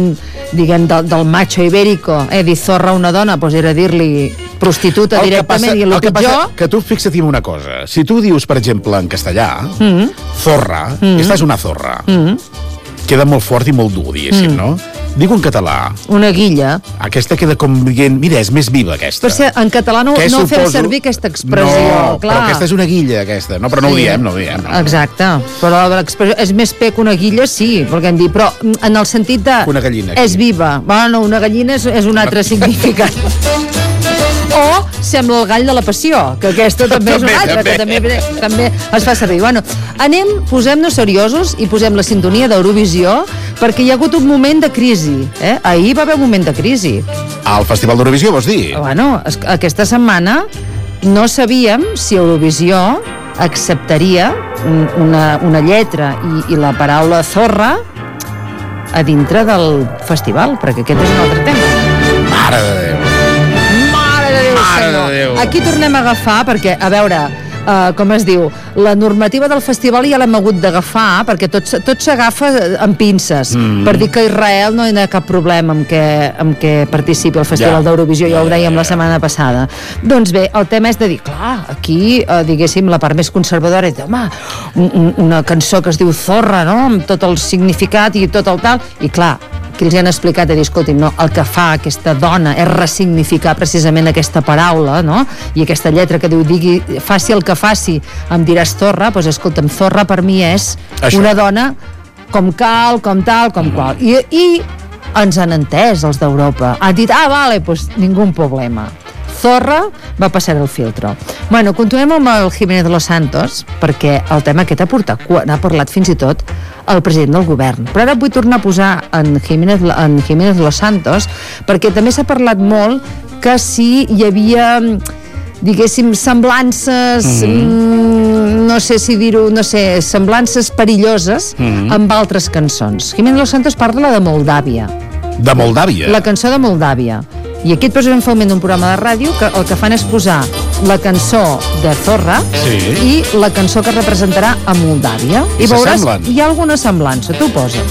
[SPEAKER 15] diguem, del, del macho ibérico, eh, dir zorra a una dona, doncs era dir-li prostituta
[SPEAKER 2] El que
[SPEAKER 15] directament,
[SPEAKER 2] passa-
[SPEAKER 15] i el,
[SPEAKER 2] el que
[SPEAKER 15] pitjor...
[SPEAKER 2] passa que tu fixa't en una cosa. Si tu dius, per exemple, en castellà,
[SPEAKER 15] Mm.
[SPEAKER 2] zorra,
[SPEAKER 15] Mm.
[SPEAKER 2] esta és una zorra.
[SPEAKER 15] Mm.
[SPEAKER 2] Queda molt fort i molt dur, diguéssim,
[SPEAKER 15] Mm.
[SPEAKER 2] no? Digo en català.
[SPEAKER 15] Una guilla.
[SPEAKER 2] Aquesta queda com dient, mira, és més viva aquesta.
[SPEAKER 15] Però si en català no,
[SPEAKER 2] Què
[SPEAKER 15] no fem
[SPEAKER 2] suposo?
[SPEAKER 15] servir aquesta expressió,
[SPEAKER 2] No,
[SPEAKER 15] clar.
[SPEAKER 2] però aquesta és una guilla, aquesta. No, però no ho
[SPEAKER 15] Sí.
[SPEAKER 2] diem, no ho diem. No.
[SPEAKER 15] Exacte, però l'expressió és més pe que una guilla, sí, perquè hem dit, però en el sentit de...
[SPEAKER 2] Una gallina.
[SPEAKER 15] És viva. Bueno, una gallina és, és un altre significat. O sembla el gall de la passió, que aquesta també,
[SPEAKER 2] També,
[SPEAKER 15] és una altra,
[SPEAKER 2] també.
[SPEAKER 15] que també, també es fa servir. Bueno, anem, posem-nos seriosos i posem la sintonia d'Eurovisió, perquè hi ha hagut un moment de crisi. Eh? Ahir va haver un moment de crisi.
[SPEAKER 2] Al Festival d'Eurovisió, vols dir?
[SPEAKER 15] Bueno, es- aquesta setmana no sabíem si Eurovisió acceptaria un- una, una lletra i, i la paraula zorra a dintre del festival, perquè aquest és un altre tema.
[SPEAKER 2] Mare de Déu.
[SPEAKER 15] Mare de Déu,
[SPEAKER 2] Mare
[SPEAKER 15] senyor.
[SPEAKER 2] de Déu.
[SPEAKER 15] Aquí tornem a agafar, perquè, a veure, uh, com es diu, la normativa del festival ja l'hem hagut d'agafar, perquè tot, s- tot s'agafa amb pinces,
[SPEAKER 2] Mm.
[SPEAKER 15] per dir que Israel no hi ha cap problema amb què, amb què participi al Festival
[SPEAKER 2] Ja.
[SPEAKER 15] d'Eurovisió, ja ho
[SPEAKER 2] Ja, ja,
[SPEAKER 15] dèiem
[SPEAKER 2] ja.
[SPEAKER 15] la setmana passada. Doncs bé, el tema és de dir, clar, aquí, eh, diguéssim, la part més conservadora és dir, home, un, un, una cançó que es diu Zorra, no?, amb tot el significat i tot el tal, i clar, que els han explicat, a dir, escolti'm, no, el que fa aquesta dona és ressignificar precisament aquesta paraula, no?, i aquesta lletra que diu, digui, faci el que faci, em diràs zorra, doncs escolta'm, zorra per mi és
[SPEAKER 2] Això.
[SPEAKER 15] una dona com cal, com tal, com qual. I, i ens han entès, els d'Europa. Han dit, ah, vale, doncs ningú problema. Zorra va passar el filtro. Bueno, continuem amb el Jiménez de los Santos, perquè el tema aquest ha portat, n'ha parlat fins i tot el president del govern. Però ara vull tornar a posar en Jiménez, en Jiménez de los Santos, perquè també s'ha parlat molt que si hi havia, diguéssim, semblances,
[SPEAKER 2] Mhm.
[SPEAKER 15] mm, no sé si dir-ho, no sé, semblances perilloses
[SPEAKER 2] Mhm.
[SPEAKER 15] amb altres cançons. Jiménez de los Santos parla de Moldàvia.
[SPEAKER 2] De Moldàvia.
[SPEAKER 15] La cançó de Moldàvia. I aquí et posen un fragment d'un programa de ràdio que el que fan és posar la cançó de Zorra
[SPEAKER 2] Sí.
[SPEAKER 15] i la cançó que representarà a Moldàvia.
[SPEAKER 2] I
[SPEAKER 15] I veuràs,
[SPEAKER 2] s'assemblen.
[SPEAKER 15] hi ha alguna semblança, tu posa.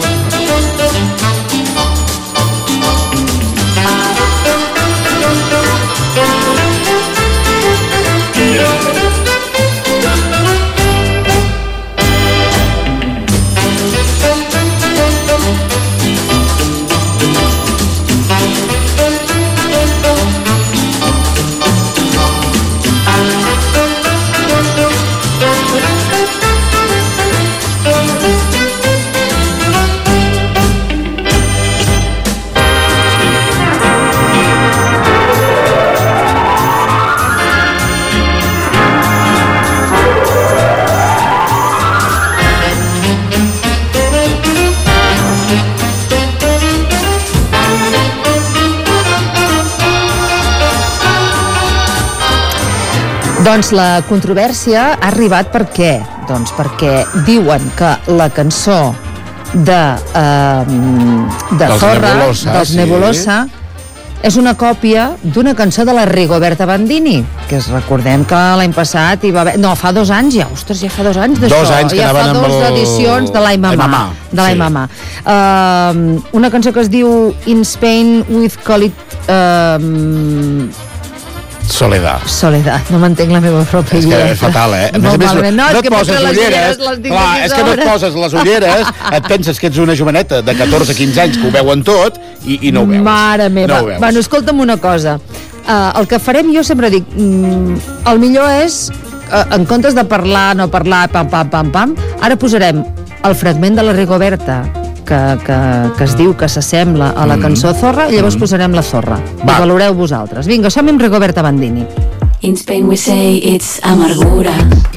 [SPEAKER 15] Doncs la controvèrsia ha arribat per què? Doncs perquè diuen que la cançó de, eh, de
[SPEAKER 2] Dels
[SPEAKER 15] Zorra,
[SPEAKER 2] Nebulosa,
[SPEAKER 15] dels
[SPEAKER 2] sí.
[SPEAKER 15] Nebulosa, és una còpia d'una cançó de la Rigoberta Bandini, que es recordem que l'any passat hi va haver... No, fa dos anys ja, ostres, ja fa dos anys d'això.
[SPEAKER 2] Dos anys que
[SPEAKER 15] ja fa
[SPEAKER 2] anaven amb
[SPEAKER 15] dos
[SPEAKER 2] el-
[SPEAKER 15] edicions de l'Ai Mamà.
[SPEAKER 2] Ai Mamà,
[SPEAKER 15] De l'Ai
[SPEAKER 2] sí.
[SPEAKER 15] Mamà. Uh, una cançó que es diu In Spain with Call It... Uh,
[SPEAKER 2] Soledad.
[SPEAKER 15] Soledad, no m'entenc la meva pròpia
[SPEAKER 2] És que
[SPEAKER 15] lletra.
[SPEAKER 2] és fatal, eh? A més a
[SPEAKER 15] Molt
[SPEAKER 2] més,
[SPEAKER 15] malament. No,
[SPEAKER 2] no
[SPEAKER 15] és
[SPEAKER 2] et
[SPEAKER 15] que
[SPEAKER 2] poses
[SPEAKER 15] perquè les
[SPEAKER 2] ulleres,
[SPEAKER 15] les tinc
[SPEAKER 2] clar,
[SPEAKER 15] aquí
[SPEAKER 2] és que no et
[SPEAKER 15] sobre.
[SPEAKER 2] poses les ulleres, et penses que ets una joveneta de catorze quinze anys que ho veuen tot i, i no ho veus.
[SPEAKER 15] Mare meva.
[SPEAKER 2] No ho veus.
[SPEAKER 15] Bueno, escolta'm una cosa. Uh, el que farem, jo sempre dic, mm, el millor és, uh, en comptes de parlar, no parlar, pam, pam, pam, pam, ara posarem el fragment de la Rigoberta, que, que, que es diu que s'assembla a la
[SPEAKER 2] Mm.
[SPEAKER 15] cançó Zorra, i llavors posarem la Zorra.
[SPEAKER 2] Va.
[SPEAKER 15] I valoreu vosaltres. Vinga, som amb Rigoberta Bandini.
[SPEAKER 18] In Spain we say it's amargura.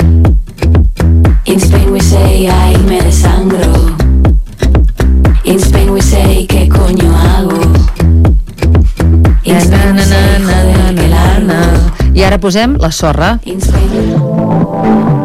[SPEAKER 18] In Spain we say ay me desangro. In Spain we say ¿qué coño hago? In Spain we say joder que largo.
[SPEAKER 15] I ara posem la Zorra.
[SPEAKER 18] In Spain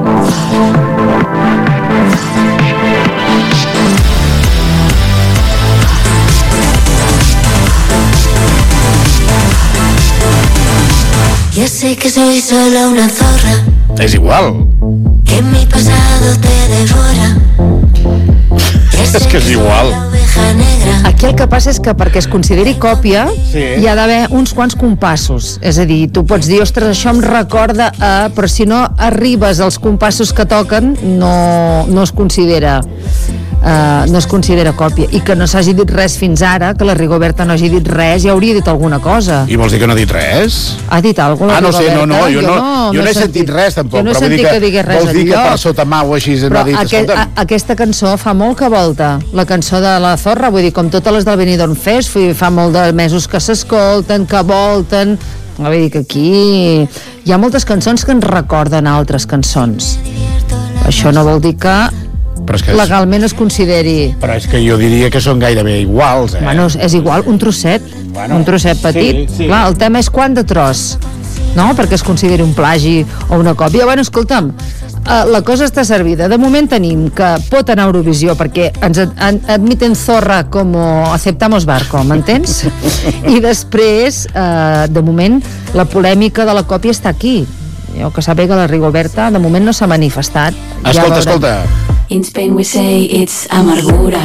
[SPEAKER 11] Ya sé que soy solo una zorra,
[SPEAKER 2] És igual.
[SPEAKER 11] que mi pasado te devora.
[SPEAKER 2] És que és igual.
[SPEAKER 11] La oveja negra
[SPEAKER 15] Aquí el que passa és que perquè es consideri còpia
[SPEAKER 2] Sí.
[SPEAKER 15] hi ha d'haver uns quants compassos. És a dir, tu pots dir, ostres, això em recorda a... Però si no arribes als compassos que toquen, no, no es considera... Uh, no es considera còpia. I que no s'hagi dit res fins ara, que la Rigoberta no hagi dit res, ja hauria dit alguna cosa.
[SPEAKER 2] I vols dir que no ha dit res?
[SPEAKER 15] Ha dit alguna cosa,
[SPEAKER 2] Ah, no sé, no, no, jo no,
[SPEAKER 15] no,
[SPEAKER 2] jo no he
[SPEAKER 15] he
[SPEAKER 2] sentit res, tampoc.
[SPEAKER 15] Jo no he
[SPEAKER 2] però vull dir
[SPEAKER 15] sentit que digués res
[SPEAKER 2] vols dir que
[SPEAKER 15] enlloc.
[SPEAKER 2] per sota mà o així
[SPEAKER 15] Però
[SPEAKER 2] m'ha dit,
[SPEAKER 15] aquest, a,
[SPEAKER 2] escolta'm,
[SPEAKER 15] aquesta cançó fa molt que volta, la cançó de la Zorra, vull dir, com totes les del Benidorm Fest, fa molt de mesos que s'escolten, que volten... Vull dir que aquí hi ha moltes cançons que ens recorden altres cançons. Això no vol dir que,
[SPEAKER 2] però és que és,
[SPEAKER 15] legalment es consideri...
[SPEAKER 2] però és que jo diria que són gairebé iguals, eh?
[SPEAKER 15] Bueno, és igual, un trosset,
[SPEAKER 2] Bueno,
[SPEAKER 15] un trosset petit.
[SPEAKER 2] sí, sí.
[SPEAKER 15] Clar, el tema és quant de tros, no? Perquè es consideri un plagi o una còpia. Bueno, escolta'm, uh, la cosa està servida. De moment tenim que pot anar a Eurovisió perquè ens ad an admiten Zorra com aceptamos barco, m'entens? I després, uh, de moment, la polèmica de la còpia està aquí. Jo que sàpiga, la Rigoberta de moment no s'ha manifestat.
[SPEAKER 2] Escolta, escolta.
[SPEAKER 18] In Spain we say it's amargura.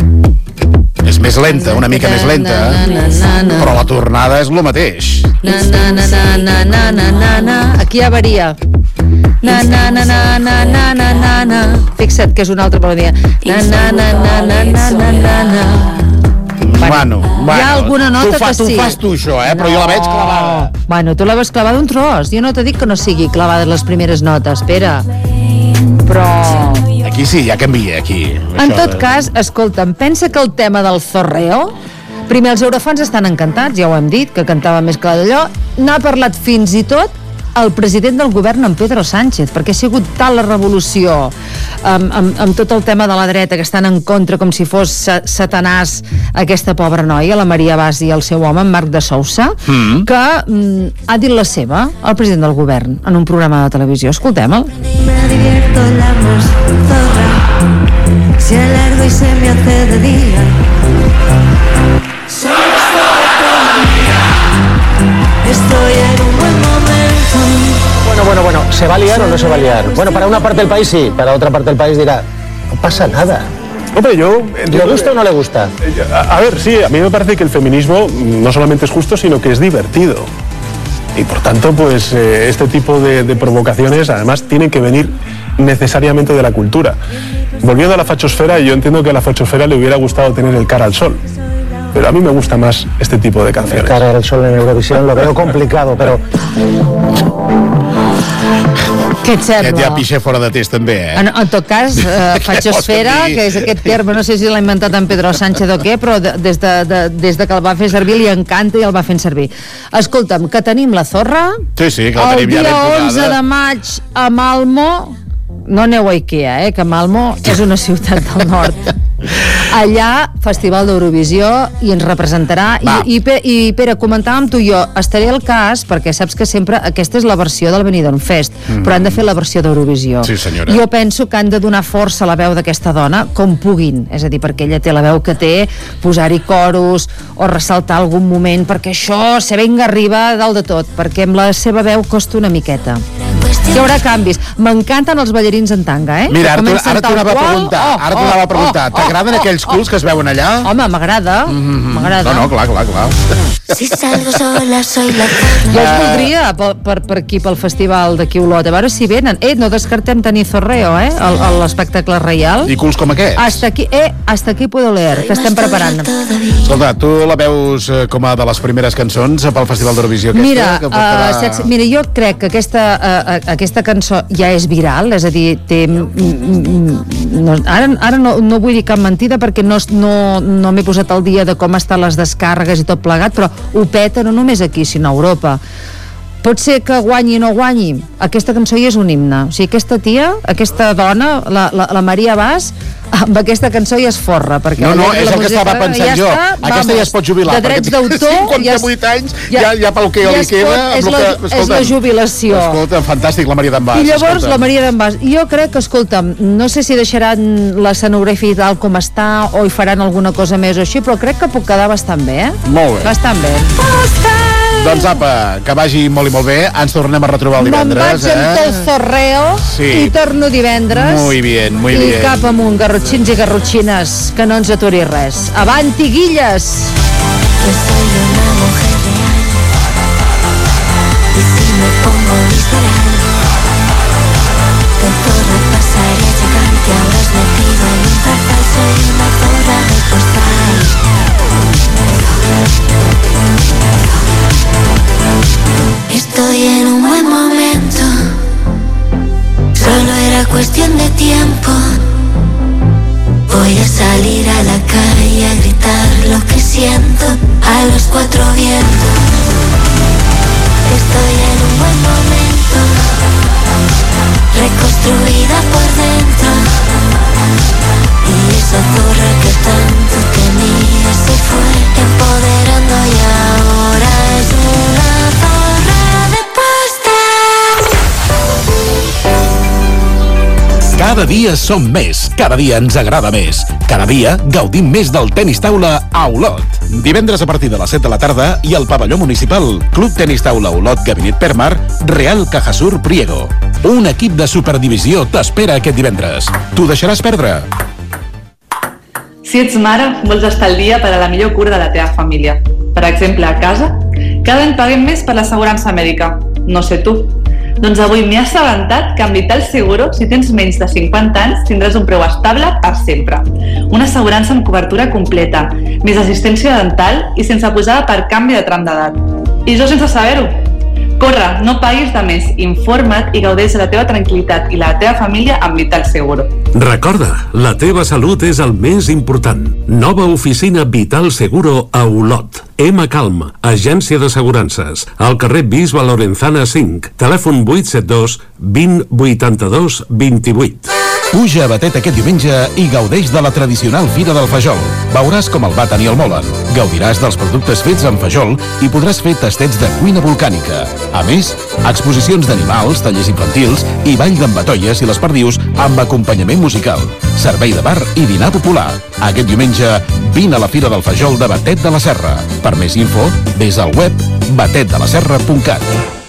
[SPEAKER 2] És més lenta, una mica més lenta, però la tornada és el mateix.
[SPEAKER 15] Na, na, na, na, na, na, na, na, na. Aquí ja varia. Na, na, na, na, na, na, na, na, na. Fixa't que és una altra melodia. Na, na, na, na, na, na, na, na, na.
[SPEAKER 2] Bueno, bueno,
[SPEAKER 15] hi ha alguna nota
[SPEAKER 2] tu fa,
[SPEAKER 15] que sí.
[SPEAKER 2] Tu fas tu això, eh? Però jo la veig clavada.
[SPEAKER 15] Bueno, tu la veus clavada un tros. Jo no t'he dit que no sigui clavada les primeres notes, espera. Però...
[SPEAKER 2] Aquí sí, ja canvia, aquí.
[SPEAKER 15] En tot cas, escolta'm, pensa que el tema del zorreo, primer els eurofans estan encantats, ja ho hem dit, que cantava més clar d'allò, n'ha parlat fins i tot el president del govern, en Pedro Sánchez, perquè ha sigut tal la revolució amb, amb, amb tot el tema de la dreta, que estan en contra com si fos sa satanàs aquesta pobra noia, la Maria Bas i el seu home, en Marc de Sousa, mm. que mm, ha dit la seva, el president del govern, en un programa de televisió. Escoltem-el.
[SPEAKER 11] Me divierto en la voz, zorra, se alargo y se me hace de día. Soy estoy en un buen momento.
[SPEAKER 19] Bueno, bueno, bueno, ¿se va a liar o no se va a liar? Bueno, para una parte del país sí, para otra parte del país dirá, no pasa nada.
[SPEAKER 20] Hombre, yo...
[SPEAKER 19] ¿Le gusta o no le gusta?
[SPEAKER 20] A, a ver, sí, a mí me parece que el feminismo no solamente es justo, sino que es divertido. Y por tanto, pues eh, este tipo de, de provocaciones, además, tienen que venir necesariamente de la cultura. Volviendo a la fachosfera, yo entiendo que a la fachosfera le hubiera gustado tener el Cara al Sol. Pero a mí me gusta más este tipo de canciones.
[SPEAKER 19] Cara al Sol en Eurovisión lo veo complicado, pero...
[SPEAKER 15] Què et sembla?
[SPEAKER 2] Aquest ja pixa fora de test, també, eh?
[SPEAKER 15] En, en tot cas, eh, fachosfera, que és aquest terme, no sé si l'ha inventat en Pedro Sánchez o què, però de, des, de, de, des de que el va fer servir li encanta i el va fent servir. Escolta'm, que tenim la Zorra,
[SPEAKER 2] Sí, sí, que la
[SPEAKER 15] el
[SPEAKER 2] tenim ja
[SPEAKER 15] dia
[SPEAKER 2] ben posada.
[SPEAKER 15] onze de maig a Malmo, no aneu a Ikea, eh, que Malmo és una ciutat del nord. Allà, Festival d'Eurovisió, i ens representarà. I, i, Pe- I Pere, comentàvem tu i jo, estaré al cas, perquè saps que sempre aquesta és la versió del Benidorm Fest,
[SPEAKER 2] Mm.
[SPEAKER 15] però han de fer la versió d'Eurovisió.
[SPEAKER 2] Sí, senyora.
[SPEAKER 15] Jo penso que han de donar força a la veu d'aquesta dona com puguin, és a dir, perquè ella té la veu que té, posar-hi coros o ressaltar algun moment, perquè això se venga arriba dalt de tot, perquè amb la seva veu costa una miqueta. Hi haurà canvis. M'encanten els ballarins en tanga, eh?
[SPEAKER 2] Mira,
[SPEAKER 15] Que
[SPEAKER 2] ara t'ho-
[SPEAKER 15] comencen
[SPEAKER 2] ara t'ho
[SPEAKER 15] tal
[SPEAKER 2] anava a
[SPEAKER 15] qual.
[SPEAKER 2] preguntar, ara t'ho anava a preguntar. T'agraden aquells culs que es veuen allà?
[SPEAKER 15] Home, m'agrada, m'agrada.
[SPEAKER 2] No, no, clar, clar, clar.
[SPEAKER 11] Si salgo sola soy la
[SPEAKER 15] Jo els voldria per, per, per aquí, pel festival d'aquí a Olot, a veure si venen. Eh, no descartem tenir Zorreo, eh, el- el- l'espectacle reial.
[SPEAKER 2] I culs com aquests?
[SPEAKER 15] Hasta aquí, eh, hasta aquí puedo leer, que estem preparant.
[SPEAKER 2] Escolta, tu la veus eh, com a de les primeres cançons pel Festival d'Eurovisió aquesta?
[SPEAKER 15] Mira,
[SPEAKER 2] que pot
[SPEAKER 15] uh,
[SPEAKER 2] quedar...
[SPEAKER 15] sex, mira, jo crec que aquesta, uh, aquesta cançó ja és viral, és a dir, té... mm, mm, No, ara ara no, no vull dir cap mentida perquè no, no, no m'he posat al dia de com estan les descàrregues i tot plegat, però ho peta no només aquí, sinó a Europa. Pot ser que guanyi o no guanyi, aquesta cançó ja és un himne. O sigui, aquesta tia, aquesta dona, la, la, la Maria Bas, amb aquesta cançó ja es forra. Perquè
[SPEAKER 2] No, no,
[SPEAKER 15] la
[SPEAKER 2] és el que
[SPEAKER 15] música
[SPEAKER 2] estava pensant
[SPEAKER 15] ja
[SPEAKER 2] jo.
[SPEAKER 15] està,
[SPEAKER 2] Aquesta
[SPEAKER 15] vamos,
[SPEAKER 2] ja es pot jubilar,
[SPEAKER 15] de drets
[SPEAKER 2] perquè té
[SPEAKER 15] d'autor,
[SPEAKER 2] cinquanta-vuit anys, ja, ja pel que
[SPEAKER 15] ja
[SPEAKER 2] li
[SPEAKER 15] es
[SPEAKER 2] queda...
[SPEAKER 15] pot,
[SPEAKER 2] amb
[SPEAKER 15] és
[SPEAKER 2] lo
[SPEAKER 15] la,
[SPEAKER 2] que,
[SPEAKER 15] és
[SPEAKER 2] escolta'm,
[SPEAKER 15] la jubilació.
[SPEAKER 2] Escolta, fantàstic, la Maria d'en Bas.
[SPEAKER 15] I llavors
[SPEAKER 2] escolta'm.
[SPEAKER 15] la Maria d'en Bas, jo crec que, escolta'm, no sé si deixaran l'escenografia i tal com està o hi faran alguna cosa més o així, però crec que puc quedar bastant bé, eh?
[SPEAKER 2] Molt bé.
[SPEAKER 15] Bastant bé. Bastant
[SPEAKER 2] Doncs apa, que vagi molt i molt bé. Ens tornem a retrobar el divendres.
[SPEAKER 15] Me'n vaig amb tot zorreo
[SPEAKER 2] Sí.
[SPEAKER 15] i torno divendres.
[SPEAKER 2] Muy bien, muy
[SPEAKER 15] I
[SPEAKER 2] bien.
[SPEAKER 15] cap amunt, garrotxins i garrotxines, que no ens aturi res. Avanti, guilles!
[SPEAKER 11] Yo soy una mujer real. Y si me pongo visceral, con zorra pasaré a llegarte. Ahora os metido en un zarzal. Soy una zorra de postal. Estoy en un buen momento. Solo era cuestión de tiempo. Voy a salir a la calle a gritar lo que siento a los cuatro vientos. Estoy en un buen momento, reconstruida por dentro. Y esa zorra que tanto tenía se fue empoderando y ahora es una zorra de pastel.
[SPEAKER 6] Cada dia som més, cada dia ens agrada més, cada dia gaudim més del tenis taula a Olot.
[SPEAKER 2] Divendres a partir de les set de la tarda i al pavelló municipal, Club Tenis Taula Olot Gabinet Permar, Real Cajasur Priego.
[SPEAKER 6] Un equip de superdivisió t'espera aquest divendres.
[SPEAKER 2] T'ho deixaràs perdre?
[SPEAKER 21] Si ets mare, vols estar al dia per a la millor cura de la teva família. Per exemple, a casa, cada any paguem més per l'assegurança mèdica. No sé tu. Doncs avui m'he assabentat que amb Vital Seguro, si tens menys de cinquanta anys, tindràs un preu estable per sempre. Una assegurança amb cobertura completa, més assistència dental i sense posada per canvi de tram d'edat. I jo sense saber-ho. Corre, no paguis de més, informa't i gaudeix de la teva tranquil·litat i la teva família amb Vital Seguro.
[SPEAKER 5] Recorda, la teva salut és el més important. Nova oficina Vital Seguro a Olot. M Calm, agència d'assegurances. Al carrer Bisbe Lorenzana cinc. Telèfon vuit set dos, vint, vuitanta-dos, vint-i-vuit.
[SPEAKER 6] Puja a Batet aquest diumenge i gaudeix de la tradicional Fira del Fajol. Veuràs com el baten i el molen. Gaudiràs dels productes fets amb fajol i podràs fer tastets de cuina volcànica. A més, exposicions d'animals, tallers infantils i ball d'ambatolles i les perdius amb acompanyament musical. Servei de bar i dinar popular. Aquest diumenge, vine a la Fira del Fajol de Batet de la Serra. Per més info, ves al web batet de la serra punt cat.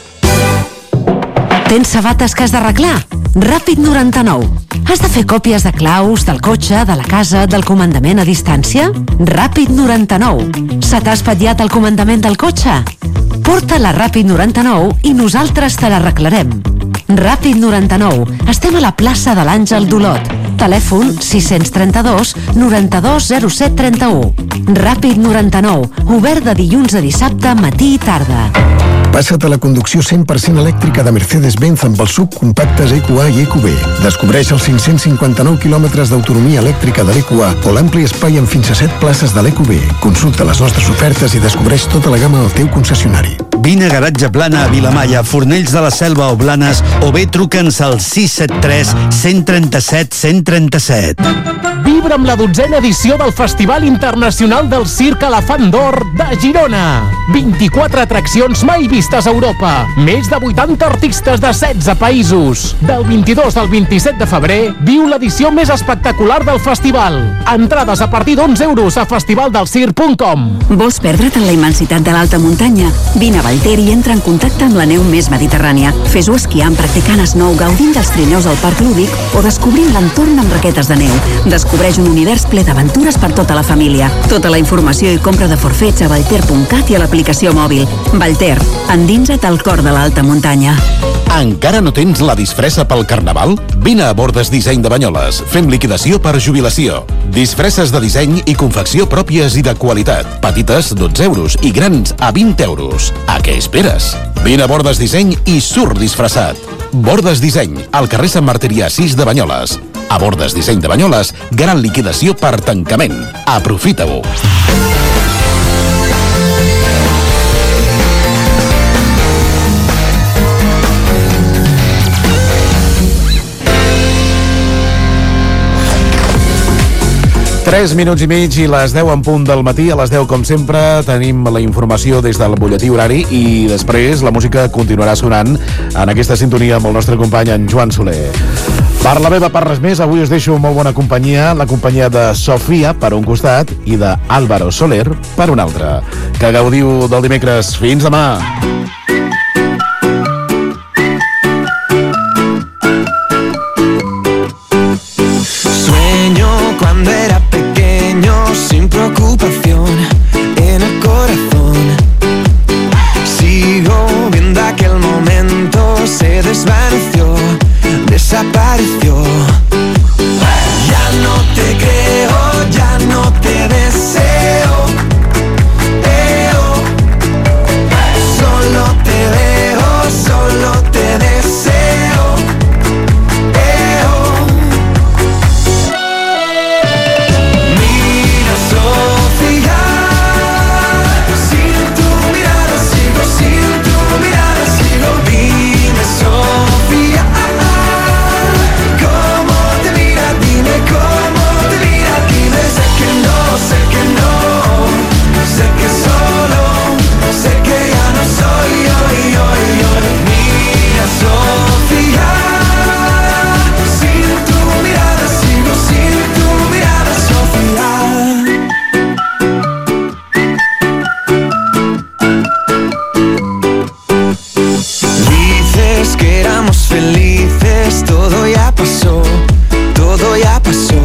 [SPEAKER 22] Tens sabates que has d'arreglar? Ràpid noranta-nou. Has de fer còpies de claus, del cotxe, de la casa, del comandament a distància? Ràpid noranta-nou. Se t'ha espatllat el comandament del cotxe? Porta-la a Ràpid noranta-nou i nosaltres te l'arreglarem. Ràpid noranta-nou. Estem a la plaça de l'Àngel d'Olot. Telèfon sis tres dos, noranta-dos, zero set, trenta-u. Ràpid noranta-nou. Obert de dilluns a dissabte, matí i tarda.
[SPEAKER 23] Passa't a la conducció cent per cent elèctrica de Mercedes-Benz amb els subcompactes E Q A i E Q B. Descobreix els cinc-cents cinquanta-nou quilòmetres d'autonomia elèctrica de l'E Q A o l'ampli espai amb fins a set places de l'E Q B. Consulta les nostres ofertes i descobreix tota la gamma al teu concessionari.
[SPEAKER 24] Vine a Garatge Plana a Vilamalla, Fornells de la Selva o Blanes o bé truca'ns al sis set tres, cent trenta-set, cent trenta-set.
[SPEAKER 25] Vibra amb la dotzena edició del Festival Internacional del Circ Elefant d'Or de Girona. vint-i-quatre atraccions mai vistes a Europa. Més de vuitanta artistes de setze països. Del vint-i-dos al vint-i-set de febrer, viu l'edició més espectacular del festival. Entrades a partir d'onze euros a festivaldelscirc punt com.
[SPEAKER 26] Vols perdre't en la immensitat de l'alta muntanya? Vine a Vallter i entra en contacte amb la neu més mediterrània. Fes-ho esquiant, practicant snow, gaudint dels trinyols al parc lúdic o descobrint l'entorn amb raquetes de neu. Descobreix un univers ple d'aventures per tota la família. Tota la informació i compra de forfets a vallter punt cat i a l'aplicació mòbil. Vallter, endinsa't al cor de l'alta muntanya.
[SPEAKER 6] Encara no tens la disfressa pel Carnaval? Vine a Bordes Disseny de Banyoles. Fem liquidació per jubilació. Disfresses de disseny i confecció pròpies i de qualitat. Petites, dotze euros i grans a vint euros. A què esperes? Vine a Bordes Disseny i surt disfressat. Bordes Disseny, al carrer Sant Martirià sis de Banyoles. A Bordes Disseny de Banyoles, gran liquidació per tancament. Aprofita-ho.
[SPEAKER 2] tres minuts i mig i les deu en punt del matí. A les deu, com sempre, tenim la informació des del butlletí horari i després la música continuarà sonant en aquesta sintonia amb el nostre company en Joan Soler. Per la meva part, res més. Avui us deixo molt bona companyia, la companyia de Sofia per un costat i de Álvaro Soler per un altre. Que gaudiu del dimecres. Fins demà.
[SPEAKER 11] Cuando era pequeño, sin preocupación en el corazón. Sigo viendo aquel momento, se desvaneció, desapareció. Ya no te creo, ya no te deseo. Eo. Solo te veo, solo te deseo. Eo. Sofía, sin tu mirada sigo, sin tu mirada sigo. Dime, Sofía, ¿cómo te mira? Dime cómo te mira. Dime, sé que no, sé que no, sé que solo, sé que ya no soy yo, yo, yo. Mira, Sofía, sin tu mirada sigo, sin tu mirada, Sofía. Dices que éramos felices, todo ya pasó, todo ya pasó.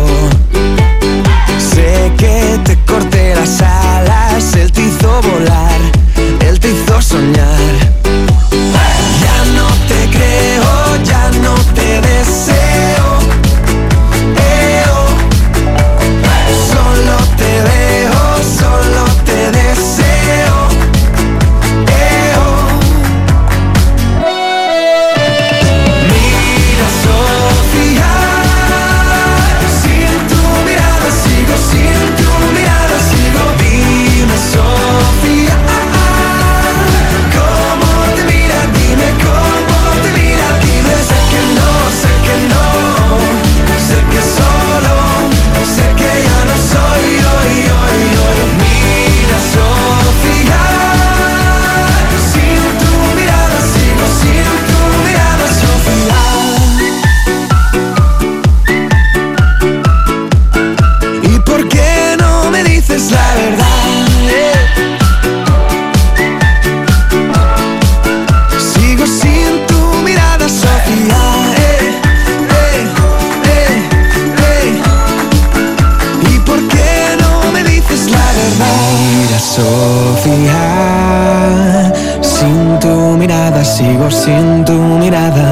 [SPEAKER 11] Sé que te corté las alas, él te hizo volar, él te hizo soñar. Ya no te creo, ya no te deseo. Eo. Solo te veo, solo te deseo. Eo. Mira, Sofía, sin tu mirada sigo, sin tu mirada sigo. Dime, Sofía, ¿cómo te mira? Dime cómo te mira. Dime, sé que no, sé que no, sé que solo, sé que ya no soy yo, yo, yo. Mira, Sofía, sin tu mirada sigo, sin tu mirada, Sofía. ¿Y por qué no me dices la verdad? eh? Sigo sin tu mirada, Sofía. eh, eh, eh, eh. ¿Y por qué no me dices la verdad? Mira, Sofía, sin tu mirada sigo, sin tu mirada.